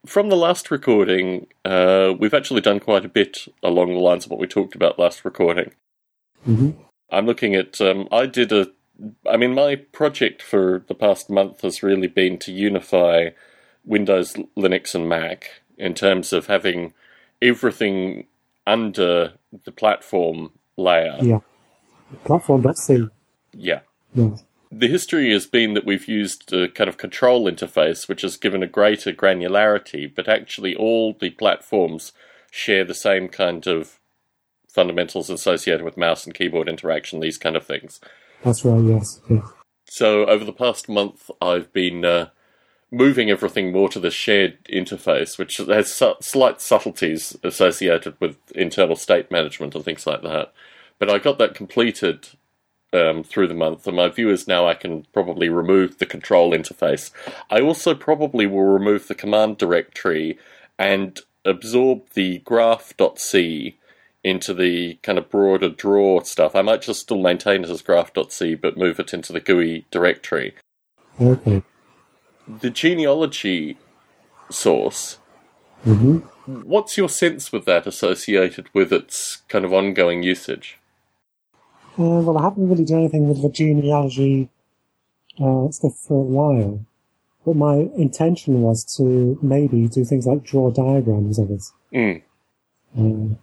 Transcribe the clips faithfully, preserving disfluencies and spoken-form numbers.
from the last recording, uh, we've actually done quite a bit along the lines of what we talked about last recording. Mm-hmm. I'm looking at, um, I did a, I mean, my project for the past month has really been to unify Windows, Linux, and Mac in terms of having everything under the platform layer. Yeah. Platform.c. Yeah. Yeah. The history has been that we've used a kind of control interface, which has given a greater granularity, but actually all the platforms share the same kind of fundamentals associated with mouse and keyboard interaction, these kind of things. That's right, yes. yes. So over the past month, I've been uh, moving everything more to the shared interface, which has su- slight subtleties associated with internal state management and things like that. But I got that completed um, through the month, and my view is now I can probably remove the control interface. I also probably will remove the command directory and absorb the graph.c into the kind of broader draw stuff. I might just still maintain it as graph.c, but move it into the G U I directory. Okay. The genealogy source, Mm-hmm. what's your sense with that associated with its kind of ongoing usage? Uh, well, I haven't really done anything with the genealogy uh, stuff for a while, but my intention was to maybe do things like draw diagrams of it. Mm. Um,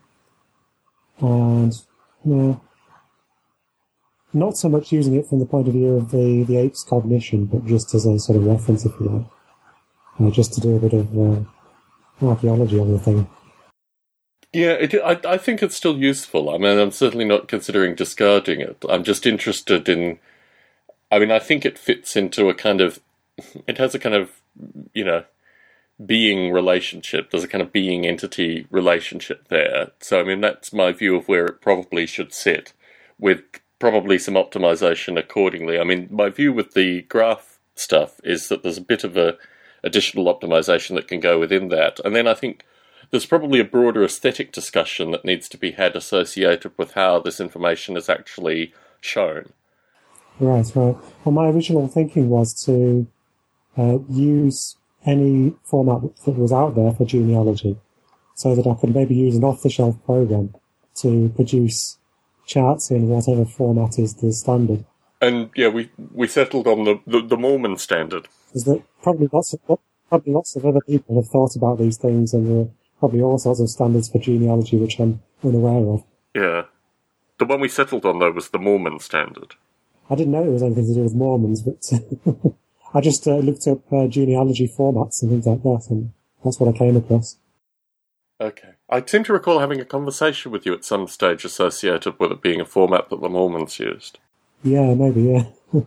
and, yeah, not so much using it from the point of view of the, the ape's cognition, but just as a sort of reference, if you like. Uh, just to do a bit of uh, archaeology on the thing. Yeah, it, I, I think it's still useful. I mean, I'm certainly not considering discarding it. I'm just interested in... I mean, I think it fits into a kind of... It has a kind of, you know, being relationship. There's a kind of being-entity relationship there. So, I mean, that's my view of where it probably should sit, with probably some optimization accordingly. I mean, my view with the graph stuff is that there's a bit of a additional optimization that can go within that. And then I think there's probably a broader aesthetic discussion that needs to be had associated with how this information is actually shown. Right, right. Well, my original thinking was to uh, use any format that was out there for genealogy, so that I could maybe use an off-the-shelf program to produce charts in whatever format is the standard. And yeah, we we settled on the, the, the Mormon standard. Is that probably lots of probably lots of other people have thought about these things, and there are probably all sorts of standards for genealogy which I'm unaware of. Yeah. The one we settled on, though, was the Mormon standard. I didn't know it was anything to do with Mormons, but I just uh, looked up uh, genealogy formats and things like that, and that's what I came across. Okay. I seem to recall having a conversation with you at some stage associated with it being a format that the Mormons used. Yeah, maybe, yeah.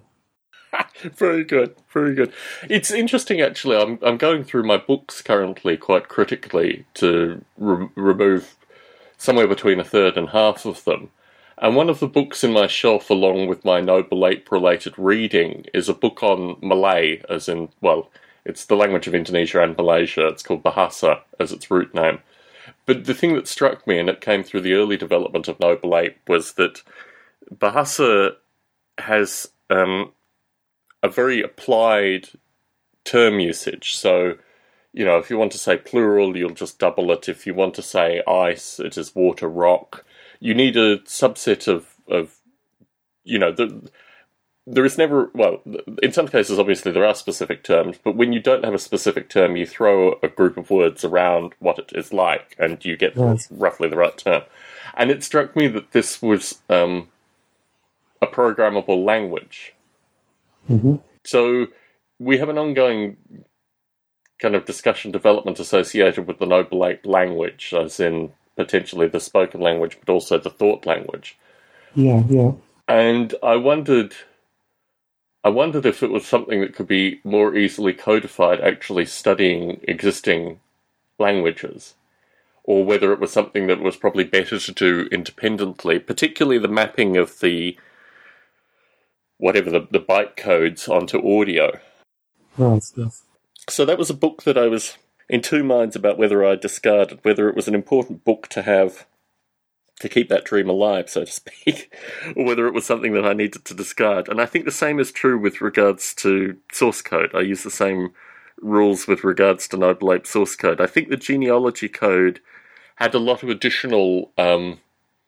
Very good, very good. It's interesting, actually. I'm I'm going through my books currently quite critically to re- remove somewhere between a third and half of them. And one of the books in my shelf, along with my Noble Ape-related reading, is a book on Malay, as in, well, it's the language of Indonesia and Malaysia. It's called Bahasa, as its root name. But the thing that struck me, and it came through the early development of Noble Ape, was that Bahasa has um, a very applied term usage. So, you know, if you want to say plural, you'll just double it. If you want to say ice, it is water, rock. You need a subset of, of you know, the, there is never, well, in some cases, obviously, there are specific terms, but when you don't have a specific term, you throw a group of words around what it is like, and you get Right. roughly the right term. And it struck me that this was um, a programmable language. Mm-hmm. So we have an ongoing kind of discussion development associated with the Noble Ape language, as in potentially the spoken language, but also the thought language. Yeah, yeah. And I wondered, I wondered if it was something that could be more easily codified, actually studying existing languages, or whether it was something that was probably better to do independently, particularly the mapping of the whatever the, the byte codes onto audio. Right, yes. So that was a book that I was in two minds about whether I discarded, whether it was an important book to have to keep that dream alive, so to speak, or whether it was something that I needed to discard. And I think the same is true with regards to source code. I use the same rules with regards to Noble Ape source code. I think the genealogy code had a lot of additional um,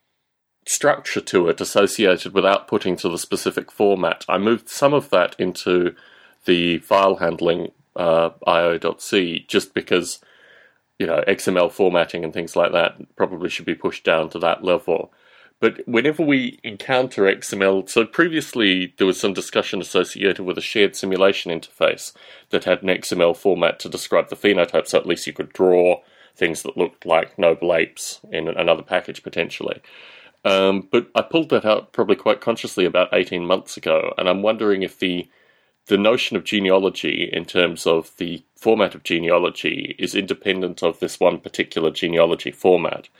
structure to it associated with outputting to the specific format. I moved some of that into the file handling uh, I O.C just because, you know, X M L formatting and things like that probably should be pushed down to that level. But whenever we encounter X M L, so previously there was some discussion associated with a shared simulation interface that had an X M L format to describe the phenotype, so at least you could draw things that looked like Noble Apes in another package potentially. Um, but I pulled that out probably quite consciously about eighteen months ago, and I'm wondering if the the notion of genealogy in terms of the format of genealogy is independent of this one particular genealogy format.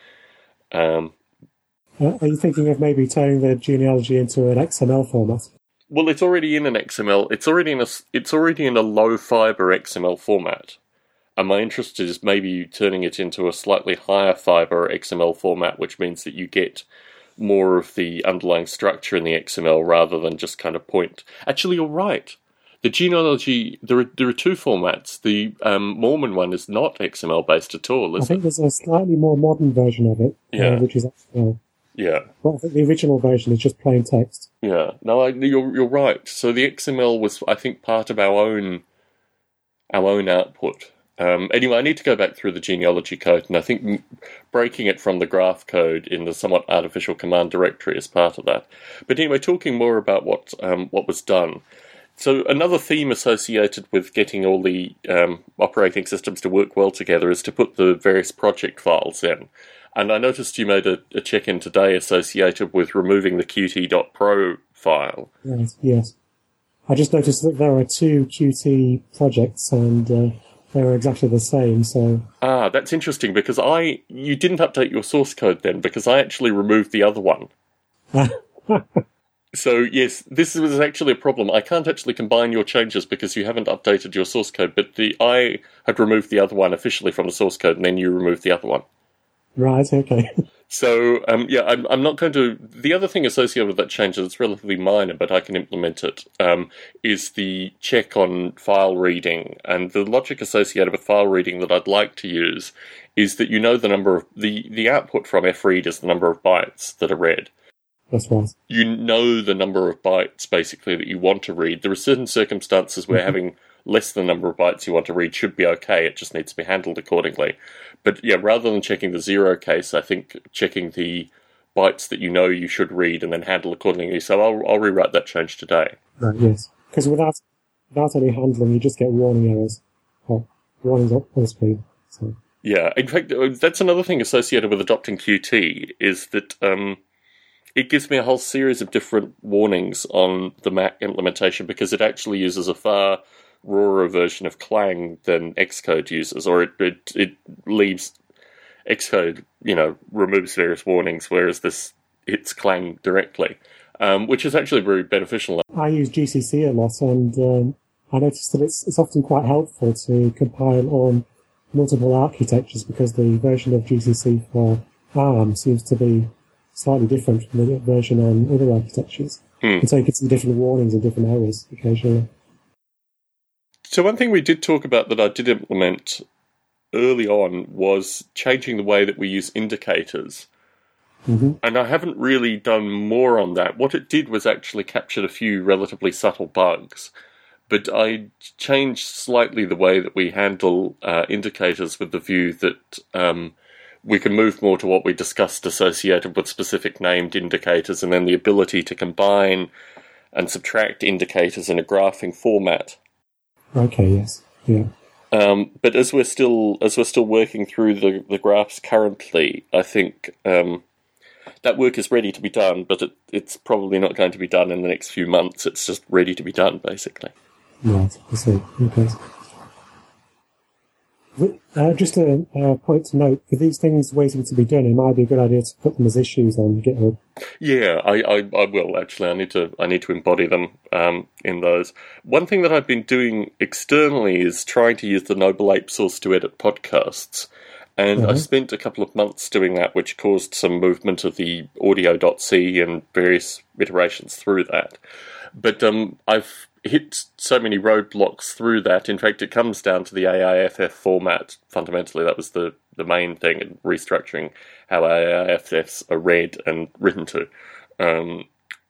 Um, Uh, are you thinking of maybe turning the genealogy into an X M L format? Well, it's already in an X M L. It's already in a. It's already in a low fiber X M L format, and my interest is maybe turning it into a slightly higher fiber X M L format, which means that you get more of the underlying structure in the X M L rather than just kind of point. Actually, you're right. The genealogy, there are, there are two formats. The um, Mormon one is not X M L based at all, is I think it? there's a slightly more modern version of it, Yeah. uh, which is X M L. Yeah. But I think the original version is just plain text. Yeah, no, I, you're you're right. So the X M L was, I think, part of our own our own output. Um, anyway, I need to go back through the genealogy code, and I think m- breaking it from the graph code in the somewhat artificial command directory is part of that. But anyway, talking more about what um, what was done. So another theme associated with getting all the um, operating systems to work well together is to put the various project files in. And I noticed you made a, a check-in today associated with removing the Qt dot pro file. Yes, yes. I just noticed that there are two Qt projects and uh, they're exactly the same, so... Ah, that's interesting, because I... You didn't update your source code then, because I actually removed the other one. So, yes, this was actually a problem. I can't actually combine your changes because you haven't updated your source code, but the I had removed the other one officially from the source code, and then you removed the other one. Right, okay. So, um, yeah, I'm, I'm not going to... The other thing associated with that change that's relatively minor, but I can implement it, um, is the check on file reading. And the logic associated with file reading that I'd like to use is that you know the number of... The, the output from fread is the number of bytes that are read. That's right. You know the number of bytes, basically, that you want to read. There are certain circumstances where mm-hmm. having less than the number of bytes you want to read should be okay. It just needs to be handled accordingly. But yeah, rather than checking the zero case, I think checking the bytes that you know you should read and then handle accordingly. So I'll, I'll rewrite that change today. Right, yes. Because without without any handling, you just get warning errors. Or warnings up on the screen. So. Yeah, in fact, that's another thing associated with adopting Qt, is that... Um, It gives me a whole series of different warnings on the Mac implementation because it actually uses a far rawer version of Clang than Xcode uses, or it it, it leaves Xcode, you know, removes various warnings, whereas this hits Clang directly, um, which is actually very beneficial. I use G C C a lot, and um, I noticed that it's it's often quite helpful to compile on multiple architectures because the version of G C C for ARM seems to be slightly different from the version on other architectures. Hmm. And so you can see different warnings and different errors occasionally. So one thing we did talk about that I did implement early on was changing the way that we use indicators. Mm-hmm. And I haven't really done more on that. What it did was actually captured a few relatively subtle bugs. But I changed slightly the way that we handle uh, indicators with the view that... Um, we can move more to what we discussed associated with specific named indicators and then the ability to combine and subtract indicators in a graphing format. Okay, yes. Yeah. Um, but as we're still as we're still working through the, the graphs currently, I think um, that work is ready to be done, but it, it's probably not going to be done in the next few months. It's just ready to be done, basically. Right, I see. Okay. Uh, just a, a point to note, for these things waiting to be done, it might be a good idea to put them as issues on GitHub. Yeah, I, I, I will actually. I need to I need to embody them um, in those. One thing that I've been doing externally is trying to use the Noble Ape source to edit podcasts, and mm-hmm. I spent a couple of months doing that, which caused some movement of the audio.c and various iterations through that. But um, I've hit so many roadblocks through that. In fact, it comes down to the A I F F format. Fundamentally, that was the, the main thing in restructuring how A I F Fs are read and written to. Um,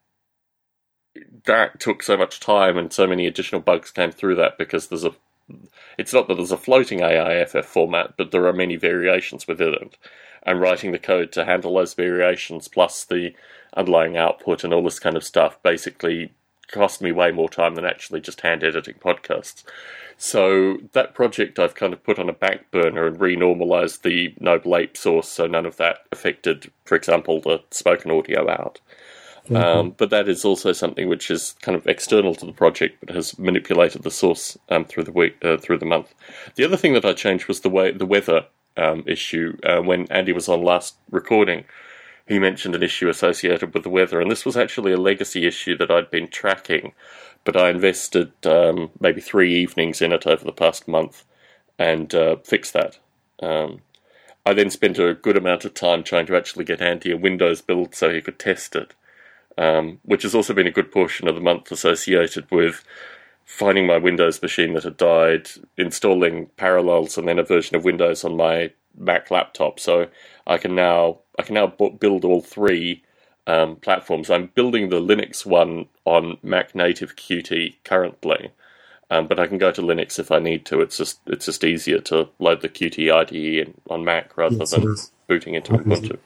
that took so much time, and so many additional bugs came through that because there's a. It's not that there's a floating A I F F format, but there are many variations within it. And writing the code to handle those variations, plus the underlying output and all this kind of stuff, basically cost me way more time than actually just hand editing podcasts. So that project I've kind of put on a back burner and renormalized the Noble Ape source so none of that affected, for example, the spoken audio out. Mm-hmm. Um, but that is also something which is kind of external to the project, but has manipulated the source um, through the week, uh, through the month. The other thing that I changed was the way the weather um, issue. Uh, when Andy was on last recording, he mentioned an issue associated with the weather, and this was actually a legacy issue that I'd been tracking, but I invested um, maybe three evenings in it over the past month and uh, fixed that. Um, I then spent a good amount of time trying to actually get Andy a Windows build so he could test it. Um, which has also been a good portion of the month associated with finding my Windows machine that had died, installing Parallels and then a version of Windows on my Mac laptop. So I can now I can now build all three um, platforms. I'm building the Linux one on Mac Native Qt currently, um, but I can go to Linux if I need to. It's just it's just easier to load the Qt I D E in, on Mac rather yes, than booting into Ubuntu.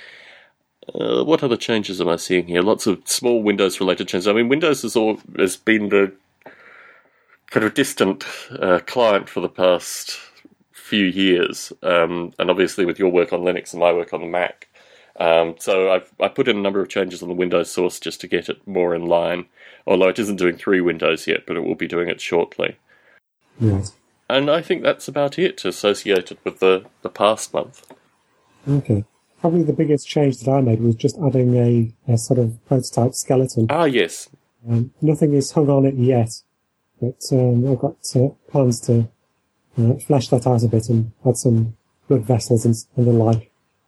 Uh, what other changes am I seeing here? Lots of small Windows-related changes. I mean, Windows has, all, has been the kind of distant uh, client for the past few years, um, and obviously with your work on Linux and my work on the Mac. Um, so I've I put in a number of changes on the Windows source just to get it more in line, although it isn't doing three Windows yet, but it will be doing it shortly. Yes. And I think that's about it associated with the, the past month. Okay. Probably the biggest change that I made was just adding a, a sort of prototype skeleton. Ah, yes. Um, nothing is hung on it yet, but um, I've got uh, plans to uh, flesh that out a bit and add some blood vessels and, and the like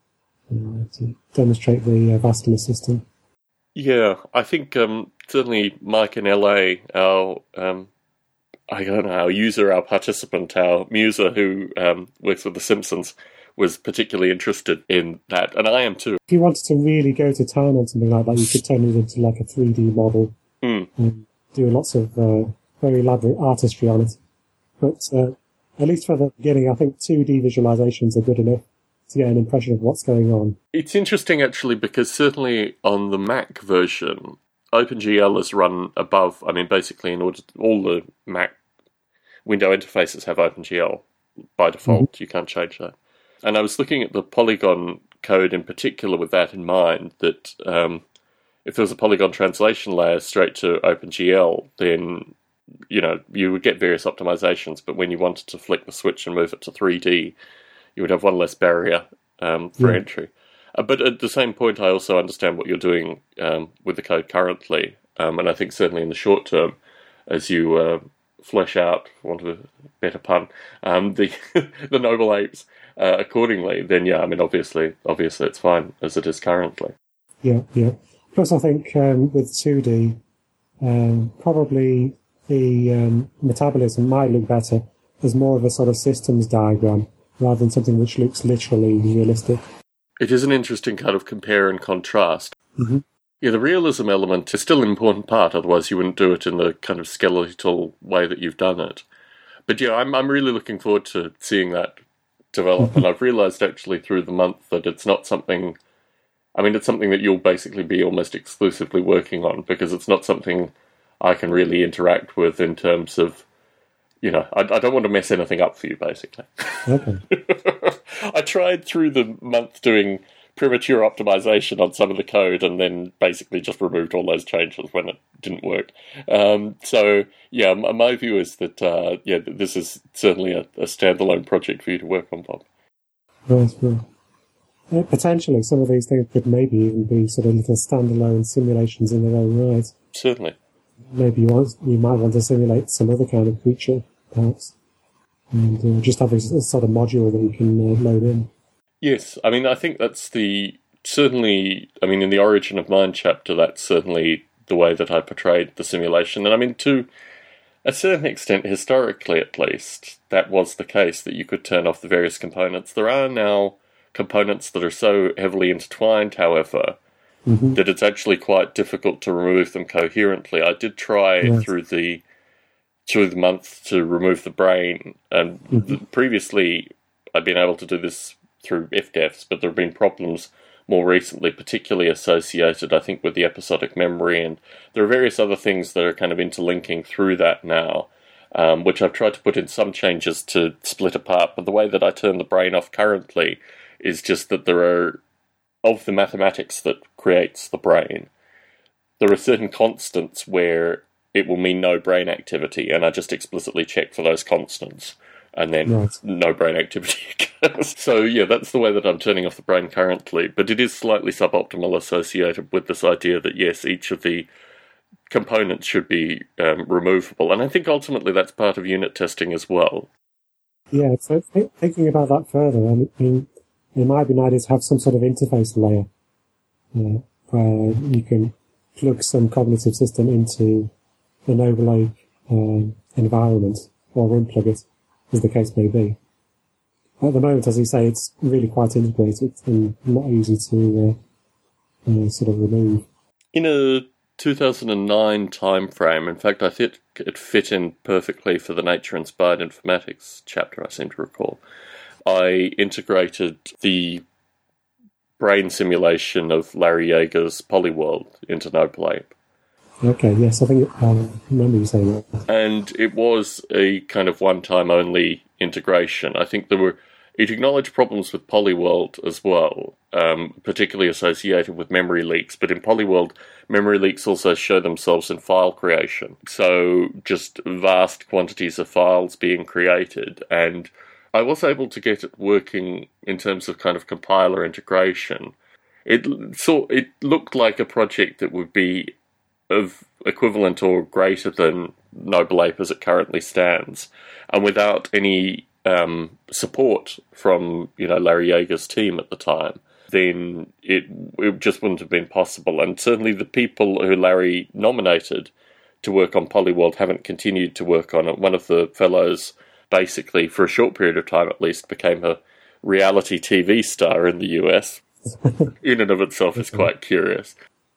uh, to demonstrate the uh, vascular system. Yeah, I think um, certainly Mike in L A, our um, I don't know, our user, our participant, our muser who um, works with The Simpsons, was particularly interested in that, and I am too. If you wanted to really go to town on something like that, you could turn it into like a three D model mm. and do lots of uh, very elaborate artistry on it. But uh, at least for the beginning, I think two D visualizations are good enough to get an impression of what's going on. It's interesting, actually, because certainly on the Mac version, OpenGL is run above, I mean, basically in order to, all the Mac window interfaces have OpenGL by default. Mm-hmm. You can't change that. And I was looking at the Polygon code in particular with that in mind, that um, if there was a Polygon translation layer straight to OpenGL, then, you know, you would get various optimizations, but when you wanted to flick the switch and move it to three D, you would have one less barrier um, for yeah. entry. Uh, but at the same point, I also understand what you're doing um, with the code currently, um, and I think certainly in the short term, as you uh, flesh out, for want of a better pun, um, the the Noble Apes, Uh, accordingly, then yeah, I mean, obviously, obviously, it's fine as it is currently. Yeah, yeah. Plus, I think um, with two D, um, probably the um, metabolism might look better as more of a sort of systems diagram rather than something which looks literally realistic. It is an interesting kind of compare and contrast. Mm-hmm. Yeah, the realism element is still an important part. Otherwise, you wouldn't do it in the kind of skeletal way that you've done it. But yeah, I'm I'm really looking forward to seeing that develop, and I've realised actually through the month that it's not something, I mean, it's something that you'll basically be almost exclusively working on, because it's not something I can really interact with in terms of, you know, I, I don't want to mess anything up for you, basically. Okay. I tried through the month doing premature optimization on some of the code and then basically just removed all those changes when it didn't work. Um, so, yeah, my view is that, uh, yeah, this is certainly a, a standalone project for you to work on, Bob. Right, right. Uh, potentially, some of these things could maybe even be sort of little standalone simulations in their own right. Certainly. Maybe you, want, you might want to simulate some other kind of creature, perhaps, and uh, just have a, a sort of module that you can uh, load in. Yes, I mean, I think that's the, certainly, I mean, in the Origin of Mind chapter, that's certainly the way that I portrayed the simulation. And I mean, to a certain extent, historically at least, that was the case, that you could turn off the various components. There are now components that are so heavily intertwined, however, mm-hmm. that it's actually quite difficult to remove them coherently. I did try yes. through the through the month to remove the brain, and mm-hmm. the, previously I'd been able to do this through F D E Fs, but there have been problems more recently, particularly associated, I think, with the episodic memory, and there are various other things that are kind of interlinking through that now, um, which I've tried to put in some changes to split apart, but the way that I turn the brain off currently is just that there are, of the mathematics that creates the brain, there are certain constants where it will mean no brain activity, and I just explicitly check for those constants, and then right. no brain activity occurs. So yeah, that's the way that I'm turning off the brain currently, but it is slightly suboptimal associated with this idea that yes, each of the components should be um, removable, and I think ultimately that's part of unit testing as well. Yeah, so th- thinking about that further, I mean, it might be nice to have some sort of interface layer uh, where you can plug some cognitive system into the Noble Lake uh, environment, or unplug it, as the case may be. At the moment, as you say, it's really quite integrated and not easy to uh, uh, sort of remove. In a two thousand nine timeframe, in fact, I think it fit in perfectly for the Nature-Inspired Informatics chapter, I seem to recall, I integrated the brain simulation of Larry Yeager's Polyworld into Noble Ape. Okay, yes, I think I um, remember you saying that. And it was a kind of one-time only integration. I think there were, it acknowledged problems with Polyworld as well, um, particularly associated with memory leaks. But in Polyworld, memory leaks also show themselves in file creation. So just vast quantities of files being created. And I was able to get it working in terms of kind of compiler integration. It, so, it looked like a project that would be of equivalent or greater than Noble Ape as it currently stands, and without any um, support from, you know, Larry Yeager's team at the time, then it it just wouldn't have been possible. And certainly the people who Larry nominated to work on Polyworld haven't continued to work on it. One of the fellows, basically, for a short period of time at least, became a reality T V star in the U S. In and of itself is quite curious.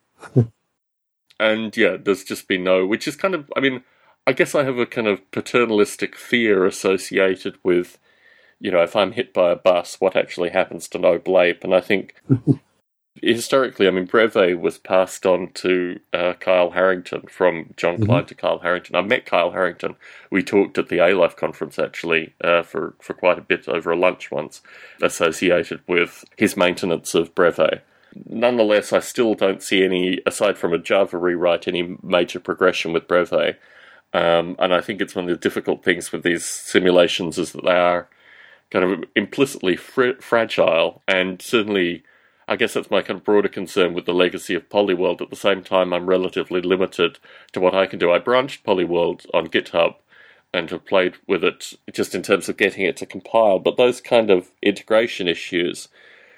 And yeah, there's just been no, which is kind of, I mean, I guess I have a kind of paternalistic fear associated with, you know, if I'm hit by a bus, what actually happens to Noble Ape? And I think, historically, I mean, Brevet was passed on to uh, Kyle Harrington, from John Klein mm-hmm. to Kyle Harrington. I met Kyle Harrington. We talked at the A-Life conference, actually, uh, for, for quite a bit over a lunch once, associated with his maintenance of Brevet. Nonetheless, I still don't see any, aside from a Java rewrite, any major progression with Brevet. Um, and I think it's one of the difficult things with these simulations is that they are kind of implicitly fr- fragile. And certainly, I guess that's my kind of broader concern with the legacy of Polyworld. At the same time, I'm relatively limited to what I can do. I branched Polyworld on GitHub and have played with it just in terms of getting it to compile. But those kind of integration issues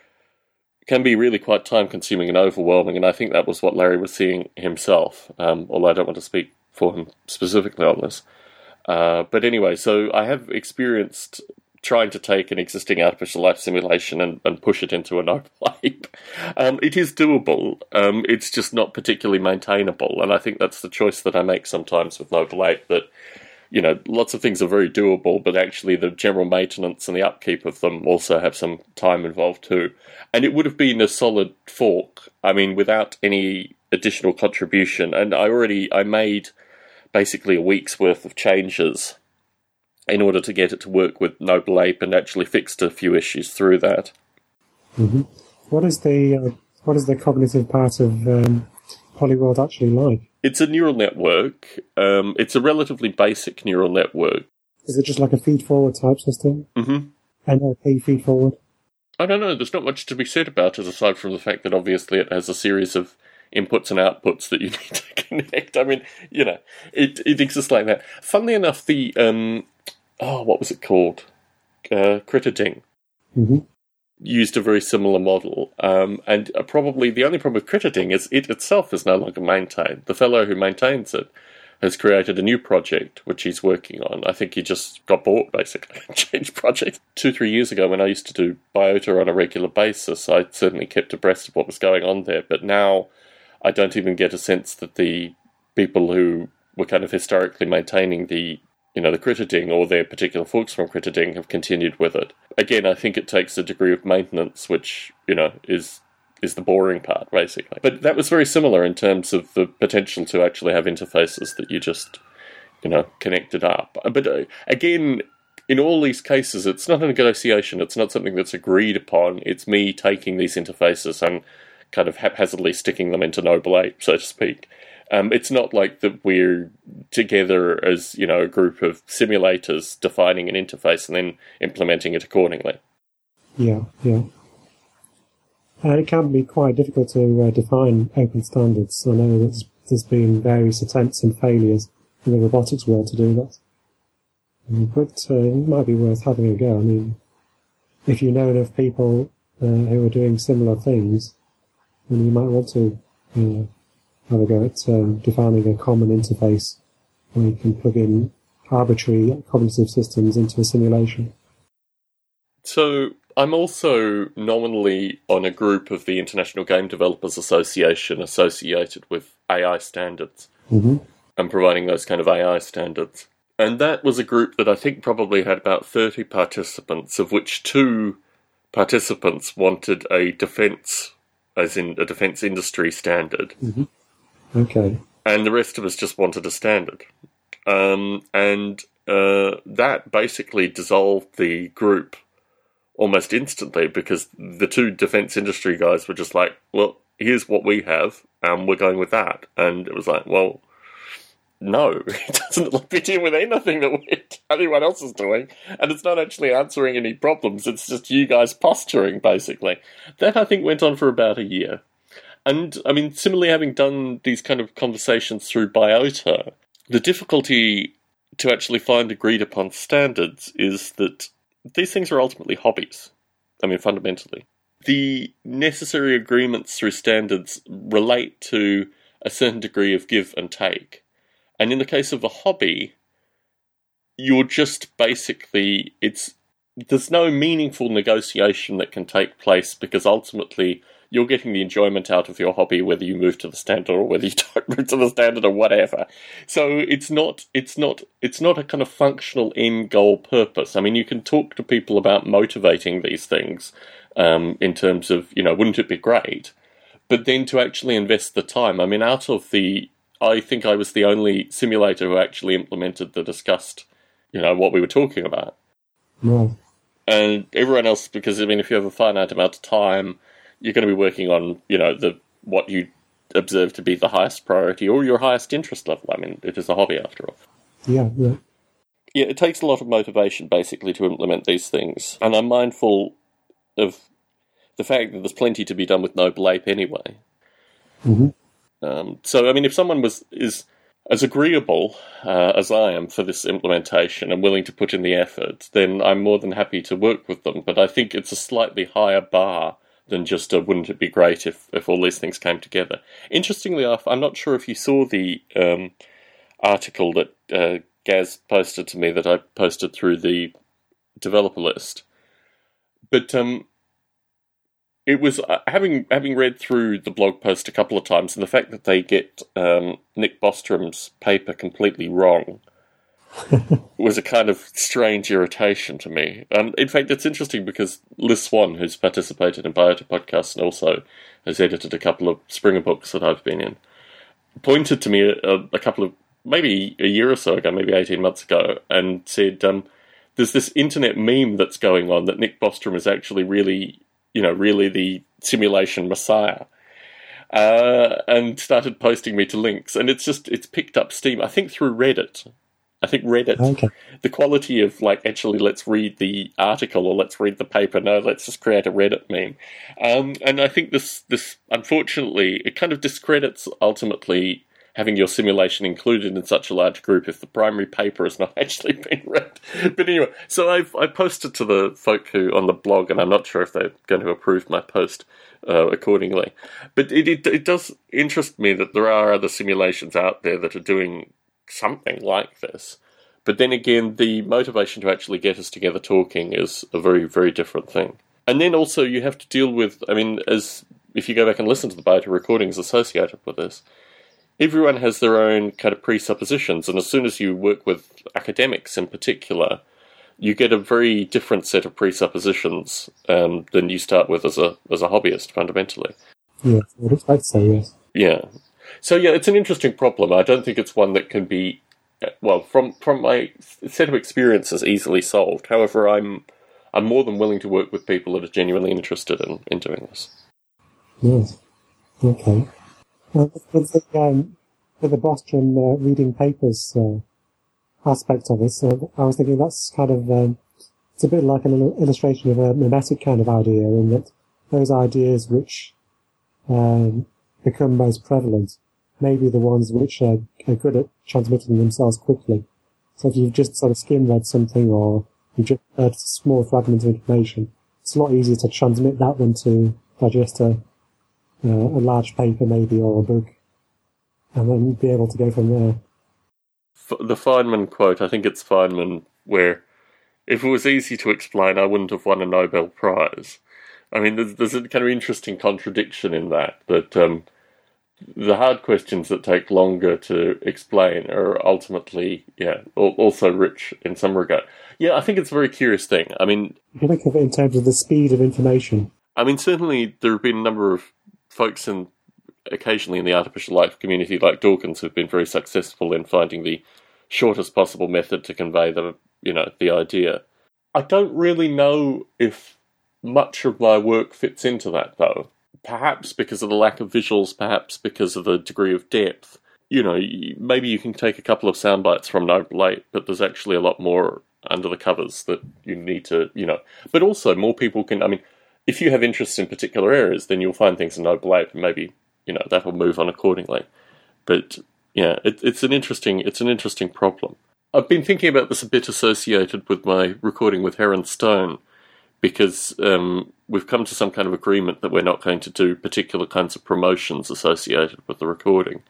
can be really quite time-consuming and overwhelming, and I think that was what Larry was seeing himself, um, although I don't want to speak for him specifically on this. Uh, but anyway, so I have experienced trying to take an existing artificial life simulation and, and push it into a Noble Ape. Um, it is doable, um, it's just not particularly maintainable, and I think that's the choice that I make sometimes with Noble Ape, that, you know, lots of things are very doable, but actually the general maintenance and the upkeep of them also have some time involved too. And it would have been a solid fork, I mean, without any additional contribution. And I already, I made basically a week's worth of changes in order to get it to work with Noble Ape, and actually fixed a few issues through that. Mm-hmm. What is the uh, what is the cognitive part of um, Polyworld actually like? It's a neural network. Um, it's a relatively basic neural network. Is it just like a feed-forward type system? Mm-hmm. N L P feed-forward? I don't know. There's not much to be said about it, aside from the fact that obviously it has a series of inputs and outputs that you need to connect. I mean, you know, it, it exists like that. Funnily enough, the, um, oh, what was it called? Uh, CritterDing. Mm-hmm. Used a very similar model, um, and uh, probably the only problem with CritterDing is it itself is no longer maintained. The fellow who maintains it has created a new project which he's working on. I think he just got bored, basically, and changed projects. Two, three years ago, when I used to do biota on a regular basis, I certainly kept abreast of what was going on there. But now I don't even get a sense that the people who were kind of historically maintaining the, you know, the Critterding or their particular forks from Critterding have continued with it. Again, I think it takes a degree of maintenance, which, you know, is is the boring part, basically. But that was very similar in terms of the potential to actually have interfaces that you just, you know, connected up. But uh, again, in all these cases, it's not a negotiation. It's not something that's agreed upon. It's me taking these interfaces and kind of haphazardly sticking them into Noble Ape, so to speak. Um, it's not like that we're together as, you know, a group of simulators defining an interface and then implementing it accordingly. Yeah, yeah. And it can be quite difficult to uh, define open standards. I know that there's been various attempts and failures in the robotics world to do that. But uh, it might be worth having a go. I mean, if you know enough people uh, who are doing similar things, then you might want to uh, have a go at um, defining a common interface where you can plug in arbitrary cognitive systems into a simulation. So I'm also nominally on a group of the International Game Developers Association associated with A I standards mm-hmm. and providing those kind of A I standards. And that was a group that I think probably had about thirty participants, of which two participants wanted a defence, as in a defence industry standard. Mm-hmm. Okay. And the rest of us just wanted a standard. Um, and uh, that basically dissolved the group almost instantly, because the two defence industry guys were just like, well, here's what we have, and we're going with that. And it was like, well, no, it doesn't fit in with anything that we, anyone else is doing, and it's not actually answering any problems, it's just you guys posturing, basically. That, I think, went on for about a year. And, I mean, similarly, having done these kind of conversations through biota, the difficulty to actually find agreed-upon standards is that these things are ultimately hobbies. I mean, fundamentally. The necessary agreements through standards relate to a certain degree of give and take. And in the case of a hobby, you're just basically, it's there's no meaningful negotiation that can take place, because ultimately you're getting the enjoyment out of your hobby whether you move to the standard or whether you don't move to the standard or whatever. So it's not it's not it's not a kind of functional end goal purpose. I mean, you can talk to people about motivating these things um, in terms of, you know, wouldn't it be great? But then to actually invest the time. I mean, out of the I think I was the only simulator who actually implemented the discussed, you know, what we were talking about. No. And everyone else, because, I mean, if you have a finite amount of time, you're going to be working on, you know, the what you observe to be the highest priority or your highest interest level. I mean, it is a hobby after all. Yeah, yeah. Yeah, it takes a lot of motivation, basically, to implement these things. And I'm mindful of the fact that there's plenty to be done with Noble Ape anyway. Mm-hmm. Um, so, I mean, if someone was is as agreeable uh, as I am for this implementation and willing to put in the effort, then I'm more than happy to work with them. But I think it's a slightly higher bar than just a, wouldn't it be great if, if all these things came together. Interestingly enough, I'm not sure if you saw the um, article that uh, Gaz posted to me that I posted through the developer list. But um, it was, uh, having having read through the blog post a couple of times, and the fact that they get um, Nick Bostrom's paper completely wrong was a kind of strange irritation to me. And in fact, it's interesting because Liz Swan, who's participated in Biota Podcasts and also has edited a couple of Springer books that I've been in, pointed to me a, a couple of, maybe a year or so ago, maybe eighteen months ago, and said, um, there's this internet meme that's going on that Nick Bostrom is actually really, you know, really the simulation messiah. Uh, and started posting me to links. And it's just, it's picked up steam, I think through Reddit. I think Reddit, okay. The quality of, like, actually let's read the article or let's read the paper, no, let's just create a Reddit meme. Um, and I think this, this, unfortunately, it kind of discredits, ultimately, having your simulation included in such a large group if the primary paper has not actually been read. But anyway, so I've I posted to the folk who on the blog, and I'm not sure if they're going to approve my post uh, accordingly. But it, it it does interest me that there are other simulations out there that are doing something like this. But then again, the motivation to actually get us together talking is a very, very different thing. And then also you have to deal with, I mean, as if you go back and listen to the Beta recordings associated with this, everyone has their own kind of presuppositions, and as soon as you work with academics in particular, you get a very different set of presuppositions um, than you start with as a as a hobbyist, fundamentally. Yeah, I would expect so, yes. Yeah. So, yeah, it's an interesting problem. I don't think it's one that can be, well, from from my set of experiences, easily solved. However, I'm I'm more than willing to work with people that are genuinely interested in, in doing this. Yes. Okay. Well, with the, um, with the Bostrom uh, reading papers uh, aspect of it, so I was thinking that's kind of, um, it's a bit like an illustration of a mimetic kind of idea, in that those ideas which um, become most prevalent may be the ones which are, are good at transmitting themselves quickly. So if you've just sort of skim read something, or you've just heard a small fragment of information, it's a lot easier to transmit that than to digest a Uh, a large paper maybe, or a book, and then be able to go from there. The Feynman quote, I think it's Feynman, where if it was easy to explain, I wouldn't have won a Nobel Prize. I mean, there's, there's a kind of interesting contradiction in that, that um, the hard questions that take longer to explain are ultimately, yeah, also rich in some regard. Yeah, I think it's a very curious thing. I mean, you can think of it in terms of the speed of information. I mean, certainly there have been a number of folks in occasionally in the artificial life community, like Dawkins, who've been very successful in finding the shortest possible method to convey the, you know, the idea. I don't really know if much of my work fits into that, though. Perhaps because of the lack of visuals, perhaps because of the degree of depth. You know, maybe you can take a couple of sound bites from Noble Ape, but there's actually a lot more under the covers that you need to, you know. But also, more people can, I mean, if you have interests in particular areas, then you'll find things in Noble Ape, and maybe, you know, that will move on accordingly. But yeah, it, it's an interesting it's an interesting problem. I've been thinking about this a bit associated with my recording with Heron Stone, because um, we've come to some kind of agreement that we're not going to do particular kinds of promotions associated with the recording,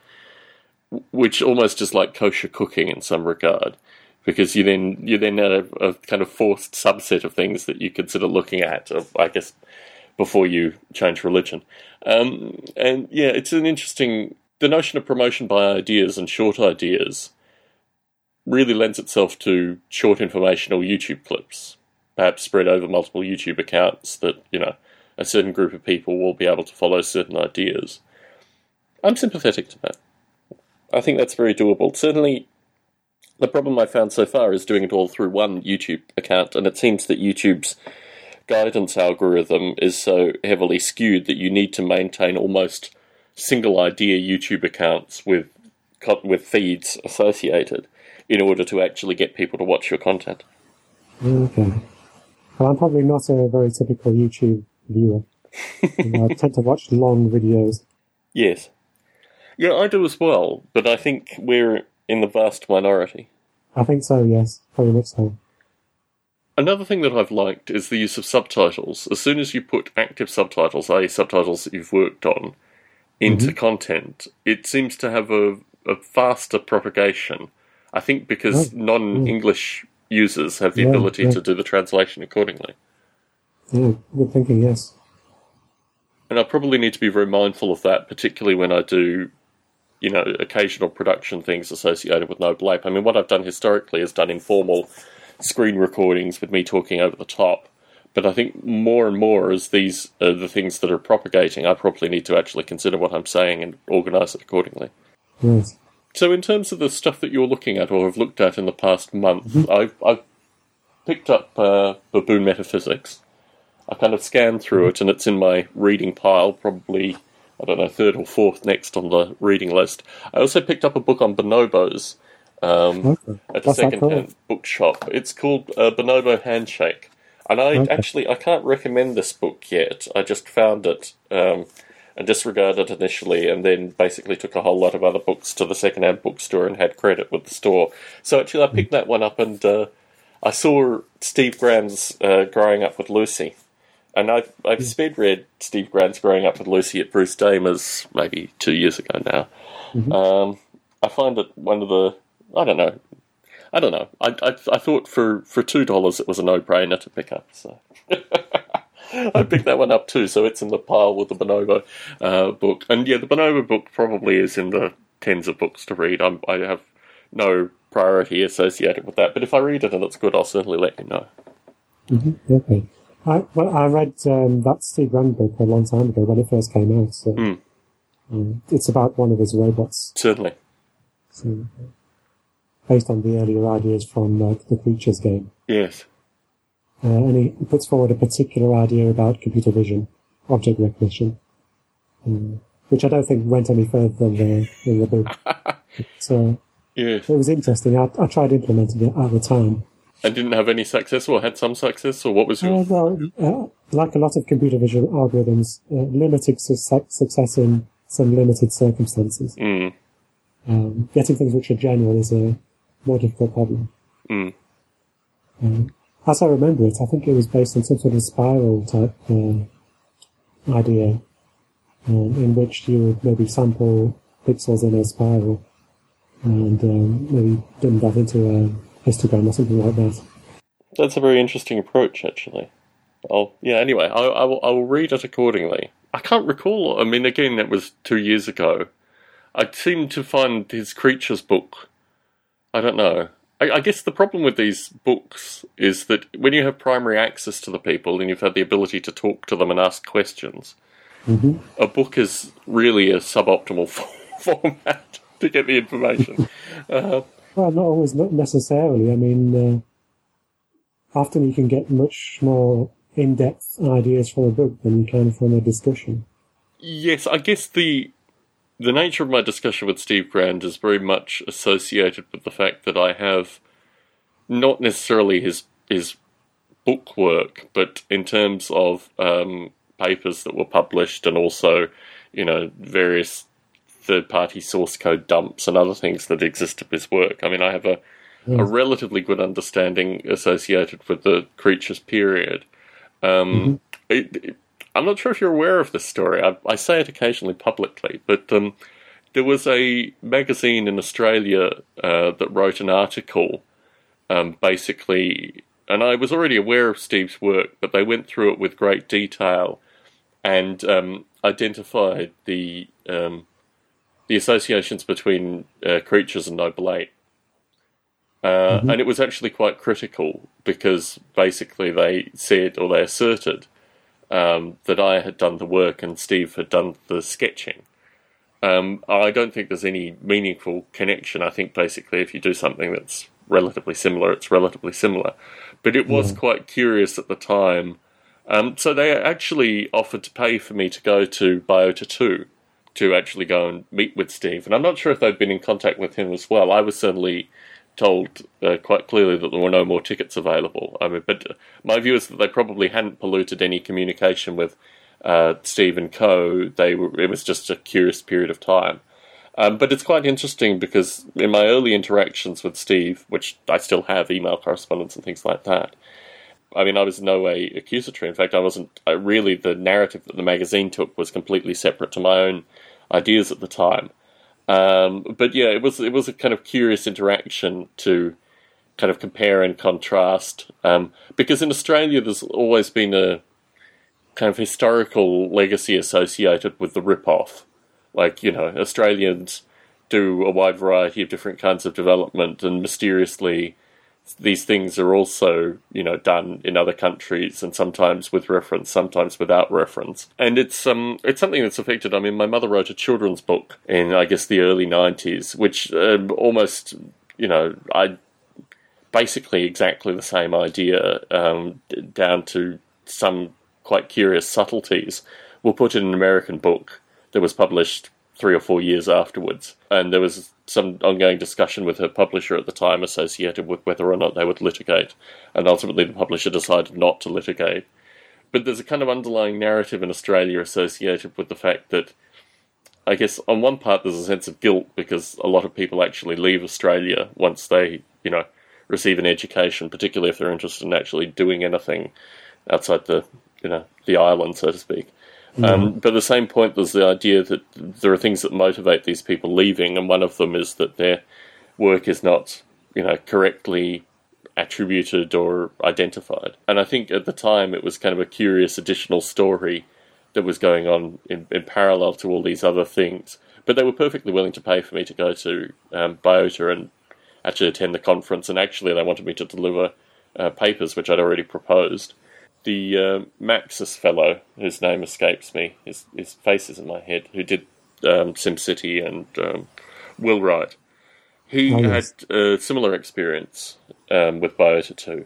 which almost is like kosher cooking in some regard. Because you then you then have a kind of forced subset of things that you consider looking at, I guess, before you change religion. Um, and yeah, it's an interesting... The notion of promotion by ideas and short ideas really lends itself to short informational YouTube clips, perhaps spread over multiple YouTube accounts that, you know, a certain group of people will be able to follow certain ideas. I'm sympathetic to that. I think that's very doable. Certainly, the problem I've found so far is doing it all through one YouTube account, and it seems that YouTube's guidance algorithm is so heavily skewed that you need to maintain almost single-idea YouTube accounts with with feeds associated in order to actually get people to watch your content. Okay. Well, I'm probably not a very typical YouTube viewer. You know, I tend to watch long videos. Yes. Yeah, I do as well, but I think we're in the vast minority. I think so, yes. Very much so. Another thing that I've liked is the use of subtitles. As soon as you put active subtitles, that is subtitles that you've worked on, into mm-hmm. content, it seems to have a, a faster propagation. I think because oh, non-English yeah. users have the yeah, ability yeah. to do the translation accordingly. Yeah, good thinking, yes. And I probably need to be very mindful of that, particularly when I do, you know, occasional production things associated with Noble Ape. I mean, what I've done historically is done informal screen recordings with me talking over the top. But I think more and more, as these are the things that are propagating, I probably need to actually consider what I'm saying and organise it accordingly. Yes. So in terms of the stuff that you're looking at or have looked at in the past month, mm-hmm. I've, I've picked up uh, Baboon Metaphysics. I kind of scanned through mm-hmm. it, and it's in my reading pile, probably, I don't know, third or fourth next on the reading list. I also picked up a book on bonobos um, okay. at a second-hand bookshop. It's called uh, Bonobo Handshake. And I okay. actually, I can't recommend this book yet. I just found it um, and disregarded it initially, and then basically took a whole lot of other books to the second-hand bookstore and had credit with the store. So actually I picked that one up, and uh, I saw Steve Graham's uh, Growing Up with Lucy. And I've, I've sped-read Steve Graham's Growing Up with Lucy at Bruce Damer's maybe two years ago now. Mm-hmm. Um, I find it one of the I don't know. I don't know. I I, I thought for, for two dollars it was a no-brainer to pick up, so... I picked that one up too, so it's in the pile with the Bonobo uh, book. And yeah, the Bonobo book probably is in the tens of books to read. I'm, I have no priority associated with that, but if I read it and it's good, I'll certainly let you know. Mm-hmm. Okay. I, well, I read um, that Steve Brand book a long time ago when it first came out. So, mm. um, it's about one of his robots. Certainly. So, based on the earlier ideas from uh, the Creatures game. Yes. Uh, and he puts forward a particular idea about computer vision, object recognition, um, which I don't think went any further than the, than the book. But, uh, yes. It was interesting. I, I tried implementing it at the time. And didn't have any success, or had some success, or what was your... Uh, well, uh, like a lot of computer vision algorithms, uh, limited su- success in some limited circumstances. Mm. Um, getting things which are genuine is a more difficult problem. Mm. Um, As I remember it, I think it was based on some sort of spiral type uh, idea, um, in which you would maybe sample pixels in a spiral and um, maybe dump that into a histogram or something like that. That's a very interesting approach, actually. I'll, yeah, anyway, I, I, will, I will read it accordingly. I can't recall, I mean, again, that was two years ago. I seem to find his Creatures book, I don't know, I, I guess the problem with these books is that when you have primary access to the people and you've had the ability to talk to them and ask questions, mm-hmm. a book is really a suboptimal format to get the information. uh, well, not always, not necessarily. I mean, uh, often you can get much more in-depth ideas from a book than you can from a discussion. Yes, I guess the the nature of my discussion with Steve Brand is very much associated with the fact that I have not necessarily his his book work, but in terms of um, papers that were published and also, you know, various third-party source code dumps and other things that exist of his work. I mean, I have a, yes. a relatively good understanding associated with the Creatures period. Um, mm-hmm. it, it, I'm not sure if you're aware of this story. I, I say it occasionally publicly, but um, there was a magazine in Australia uh, that wrote an article, um, basically, and I was already aware of Steve's work, but they went through it with great detail and um, identified the um, the associations between uh, Creatures and Noble Ape. Uh, mm-hmm. And it was actually quite critical because basically they said, or they asserted, Um, that I had done the work and Steve had done the sketching. Um, I don't think there's any meaningful connection. I think basically if you do something that's relatively similar, it's relatively similar. But it was yeah. quite curious at the time. Um, so they actually offered to pay for me to go to Biota two to actually go and meet with Steve. And I'm not sure if they'd been in contact with him as well. I was certainly told uh, quite clearly that there were no more tickets available. I mean, but my view is that they probably hadn't polluted any communication with uh, Steve and co. They were, it was just a curious period of time. Um, but it's quite interesting because in my early interactions with Steve, which I still have email correspondence and things like that, I mean, I was in no way accusatory. In fact, I wasn't I really the narrative that the magazine took was completely separate to my own ideas at the time. Um, but yeah, it was it was a kind of curious interaction to kind of compare and contrast. Um, because in Australia, there's always been a kind of historical legacy associated with the rip-off. Like, you know, Australians do a wide variety of different kinds of development, and mysteriously these things are also, you know, done in other countries, and sometimes with reference, sometimes without reference. And it's um it's something that's affected. I mean, my mother wrote a children's book in, I guess, the early nineties, which um, almost, you know, I basically exactly the same idea, um, down to some quite curious subtleties, were put in an American book that was published three or four years afterwards. And there was some ongoing discussion with her publisher at the time associated with whether or not they would litigate. And ultimately the publisher decided not to litigate. But there's a kind of underlying narrative in Australia associated with the fact that, I guess, on one part there's a sense of guilt because a lot of people actually leave Australia once they, you know, receive an education, particularly if they're interested in actually doing anything outside the, you know, the island, so to speak. Mm. Um, but at the same point, there's the idea that there are things that motivate these people leaving, and one of them is that they're work is not, you know, correctly attributed or identified. And I think at the time it was kind of a curious additional story that was going on in, in parallel to all these other things. But they were perfectly willing to pay for me to go to um, Biota and actually attend the conference, and actually they wanted me to deliver uh, papers which I'd already proposed. The uh, Maxis fellow, whose name escapes me, his, his face is in my head, who did um, SimCity and um, Willwright, he oh, yes. had a similar experience um, with Biota two.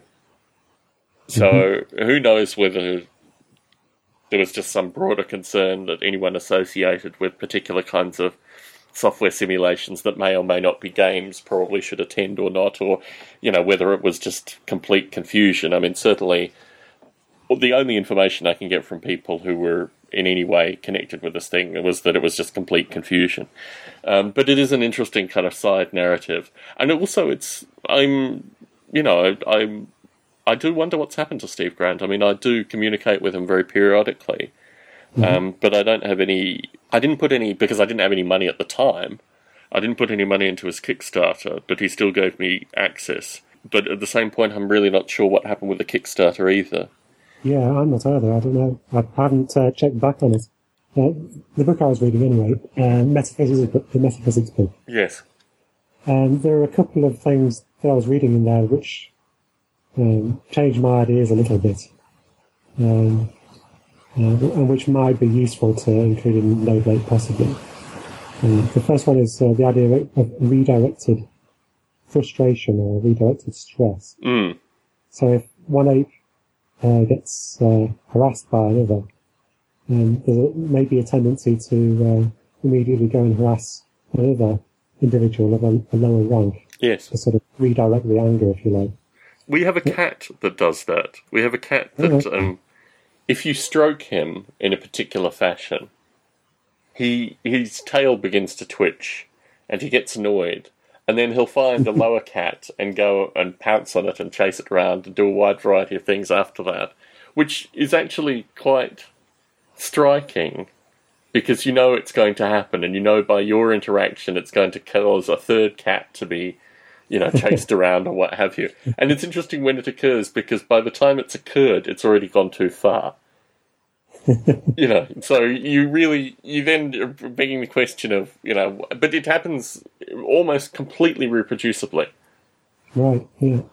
So mm-hmm. who knows whether there was just some broader concern that anyone associated with particular kinds of software simulations that may or may not be games probably should attend or not, or, you know, whether it was just complete confusion. I mean, certainly the only information I can get from people who were in any way connected with this thing was that it was just complete confusion. Um, but it is an interesting kind of side narrative. And also it's, I'm, you know, I'm, I do wonder what's happened to Steve Grant. I mean, I do communicate with him very periodically, mm-hmm. um, but I don't have any, I didn't put any, because I didn't have any money at the time, I didn't put any money into his Kickstarter, but he still gave me access. But at the same point, I'm really not sure what happened with the Kickstarter either. Yeah, I'm not either. I don't know. I haven't uh, checked back on it. Uh, the book I was reading anyway, uh, Metaphysics, the Metaphysics book. Yes. Um, there are a couple of things that I was reading in there which um, changed my ideas a little bit, um, uh, and which might be useful to include in Node Lake possibly. Uh, the first one is uh, the idea of redirected frustration or redirected stress. Mm. So if one ape Uh, gets uh, harassed by another, and there may be a tendency to uh, immediately go and harass another individual of a, a lower rank. Yes. To sort of redirect the anger, if you like. We have a cat that does that. We have a cat that, okay. um, if you stroke him in a particular fashion, he his tail begins to twitch, and he gets annoyed. And then he'll find a lower cat and go and pounce on it and chase it around and do a wide variety of things after that, which is actually quite striking because you know it's going to happen, and you know by your interaction it's going to cause a third cat to be, you know, chased around or what have you. And it's interesting when it occurs because by the time it's occurred, it's already gone too far. You know, so you really, you then are begging the question of, you know, but it happens almost completely reproducibly. Right, yeah.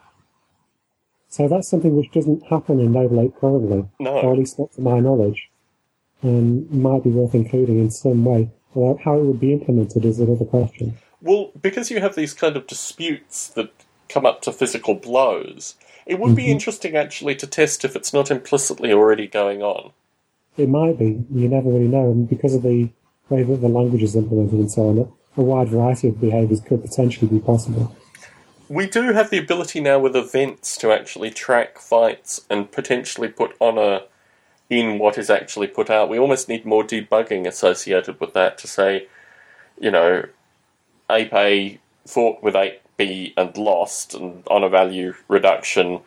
So that's something which doesn't happen in Node Lake currently, no. or at least not to my knowledge, and might be worth including in some way. Well, how it would be implemented is another question. Well, because you have these kind of disputes that come up to physical blows, it would mm-hmm. be interesting actually to test if it's not implicitly already going on. It might be. You never really know. And because of the way that the language is implemented and so on, a wide variety of behaviours could potentially be possible. We do have the ability now with events to actually track fights and potentially put honour in what is actually put out. We almost need more debugging associated with that to say, you know, Ape A fought with Ape B and lost, and honour value reduction,